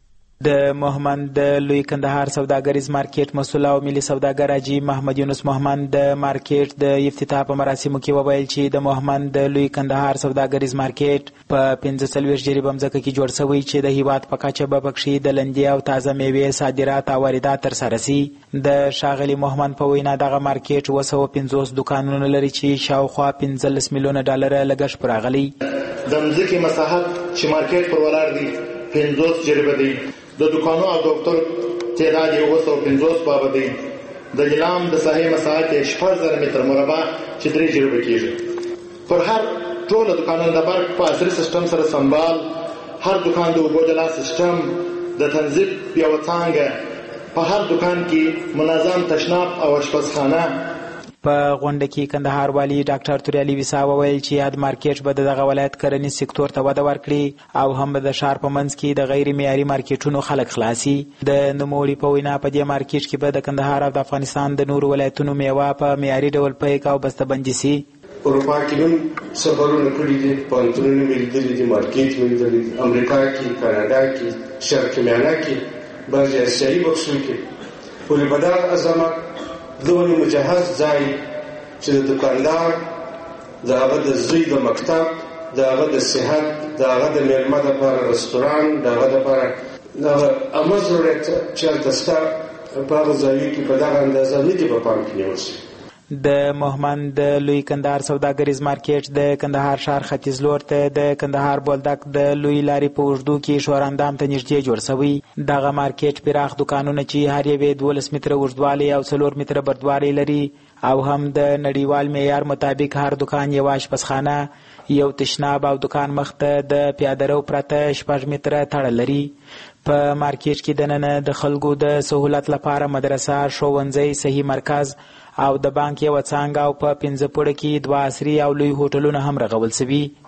د مهمند د لوی کندهار سوداګریز مارکیټ مسؤل او ملي سوداګر حاجی محمد یونس مهمند د مارکیټ د افتتاح په مراسمو کې وویل چې د مهمند د لوی کندهار سوداګریز مارکیټ په 45 جریب ځمکه کې جوړ شوی چې د هیواد په کچه به پکښې د لندې او تازه میوې صادرات او واردات ترسره شي. د شاغلي مهمند په وینا دغه مارکیټ 250 دکانونه لري چې شاوخوا 15 میلیونه ډالر لګښت پر راغلی. د ځمکې مساحت چې مارکیټ پر ولاړ دی 50 جریب دی. د دکانو او دفتر تعداد 250 باب دی. د لیلام د ساحې مساحت 6000 متر مربع چې 3 جریب کیږي. پر هر ټول دکانونو د برق په عصري سیستم سره سمبال، هر دکان د اوبو د لاس سیستم، د تنظیم یو څنګه په هر دکان کې منظم تشناب او اشپزخانه. په غونډه کې کندهار والی ډاکټر توریالي ویسا وویل چې یاد مارکیټ به دغه ولایت کرنیز سکتور ته وده ورکړي او هم د ښار په منځ کې د غیر معیاري مارکیټونو خلک خلاصي. د نوموړي په وینا په دې مارکیټ کې به د کندهار او د افغانستان د نورو ولایتونو میوه په معیاري ډول پیک او بسته‌بندي شي. اروپا کې هم سفرونه کړي دي، پوهنتونونه مې لیدلي دي، مارکیټ مې لیدلی دي، امریکا کې، کاناډا کې، شرق میانه کې، بعضې اسیایي بخشونو کې. پورې په دغه عظمت دونه مجهز ځای چې د دکاندار د هغه د زوی د مکتب، د هغه د صحت، د هغه د میلمه دپاره رستوران، د هغه دپاره دغه عامه ضرورت چې هلته شته په هغه ځایو کې په دغه اندازه نه دي په پام کې نیول شوي. د مهمند د لوی کندهار سوداګریز مارکیټ د کندهار ښار ختیځ لور ته د کندهار بولدک د لوی لارې په اوږدو کې شوراندام ته نږدې جوړ شوی. دغه مارکیټ پراخ دکانونه چې هر یو 12 متره اوږدوالی او 4 متره بردوالی لري او هم د نړیوال معیار مطابق هر دکان یو آشپزخانه، یو تشناب او دکان مخته د پیاده رو پرته 6 متره تړه لري. په مارکیټ کې دننه د خلکو د سهولت لپاره مدرسه، ښوونځی، صحي مرکز او د بانک یو څانګه او په 15 پوړه کې 2 عصري او لوی هوټلونه هم رغول شوي.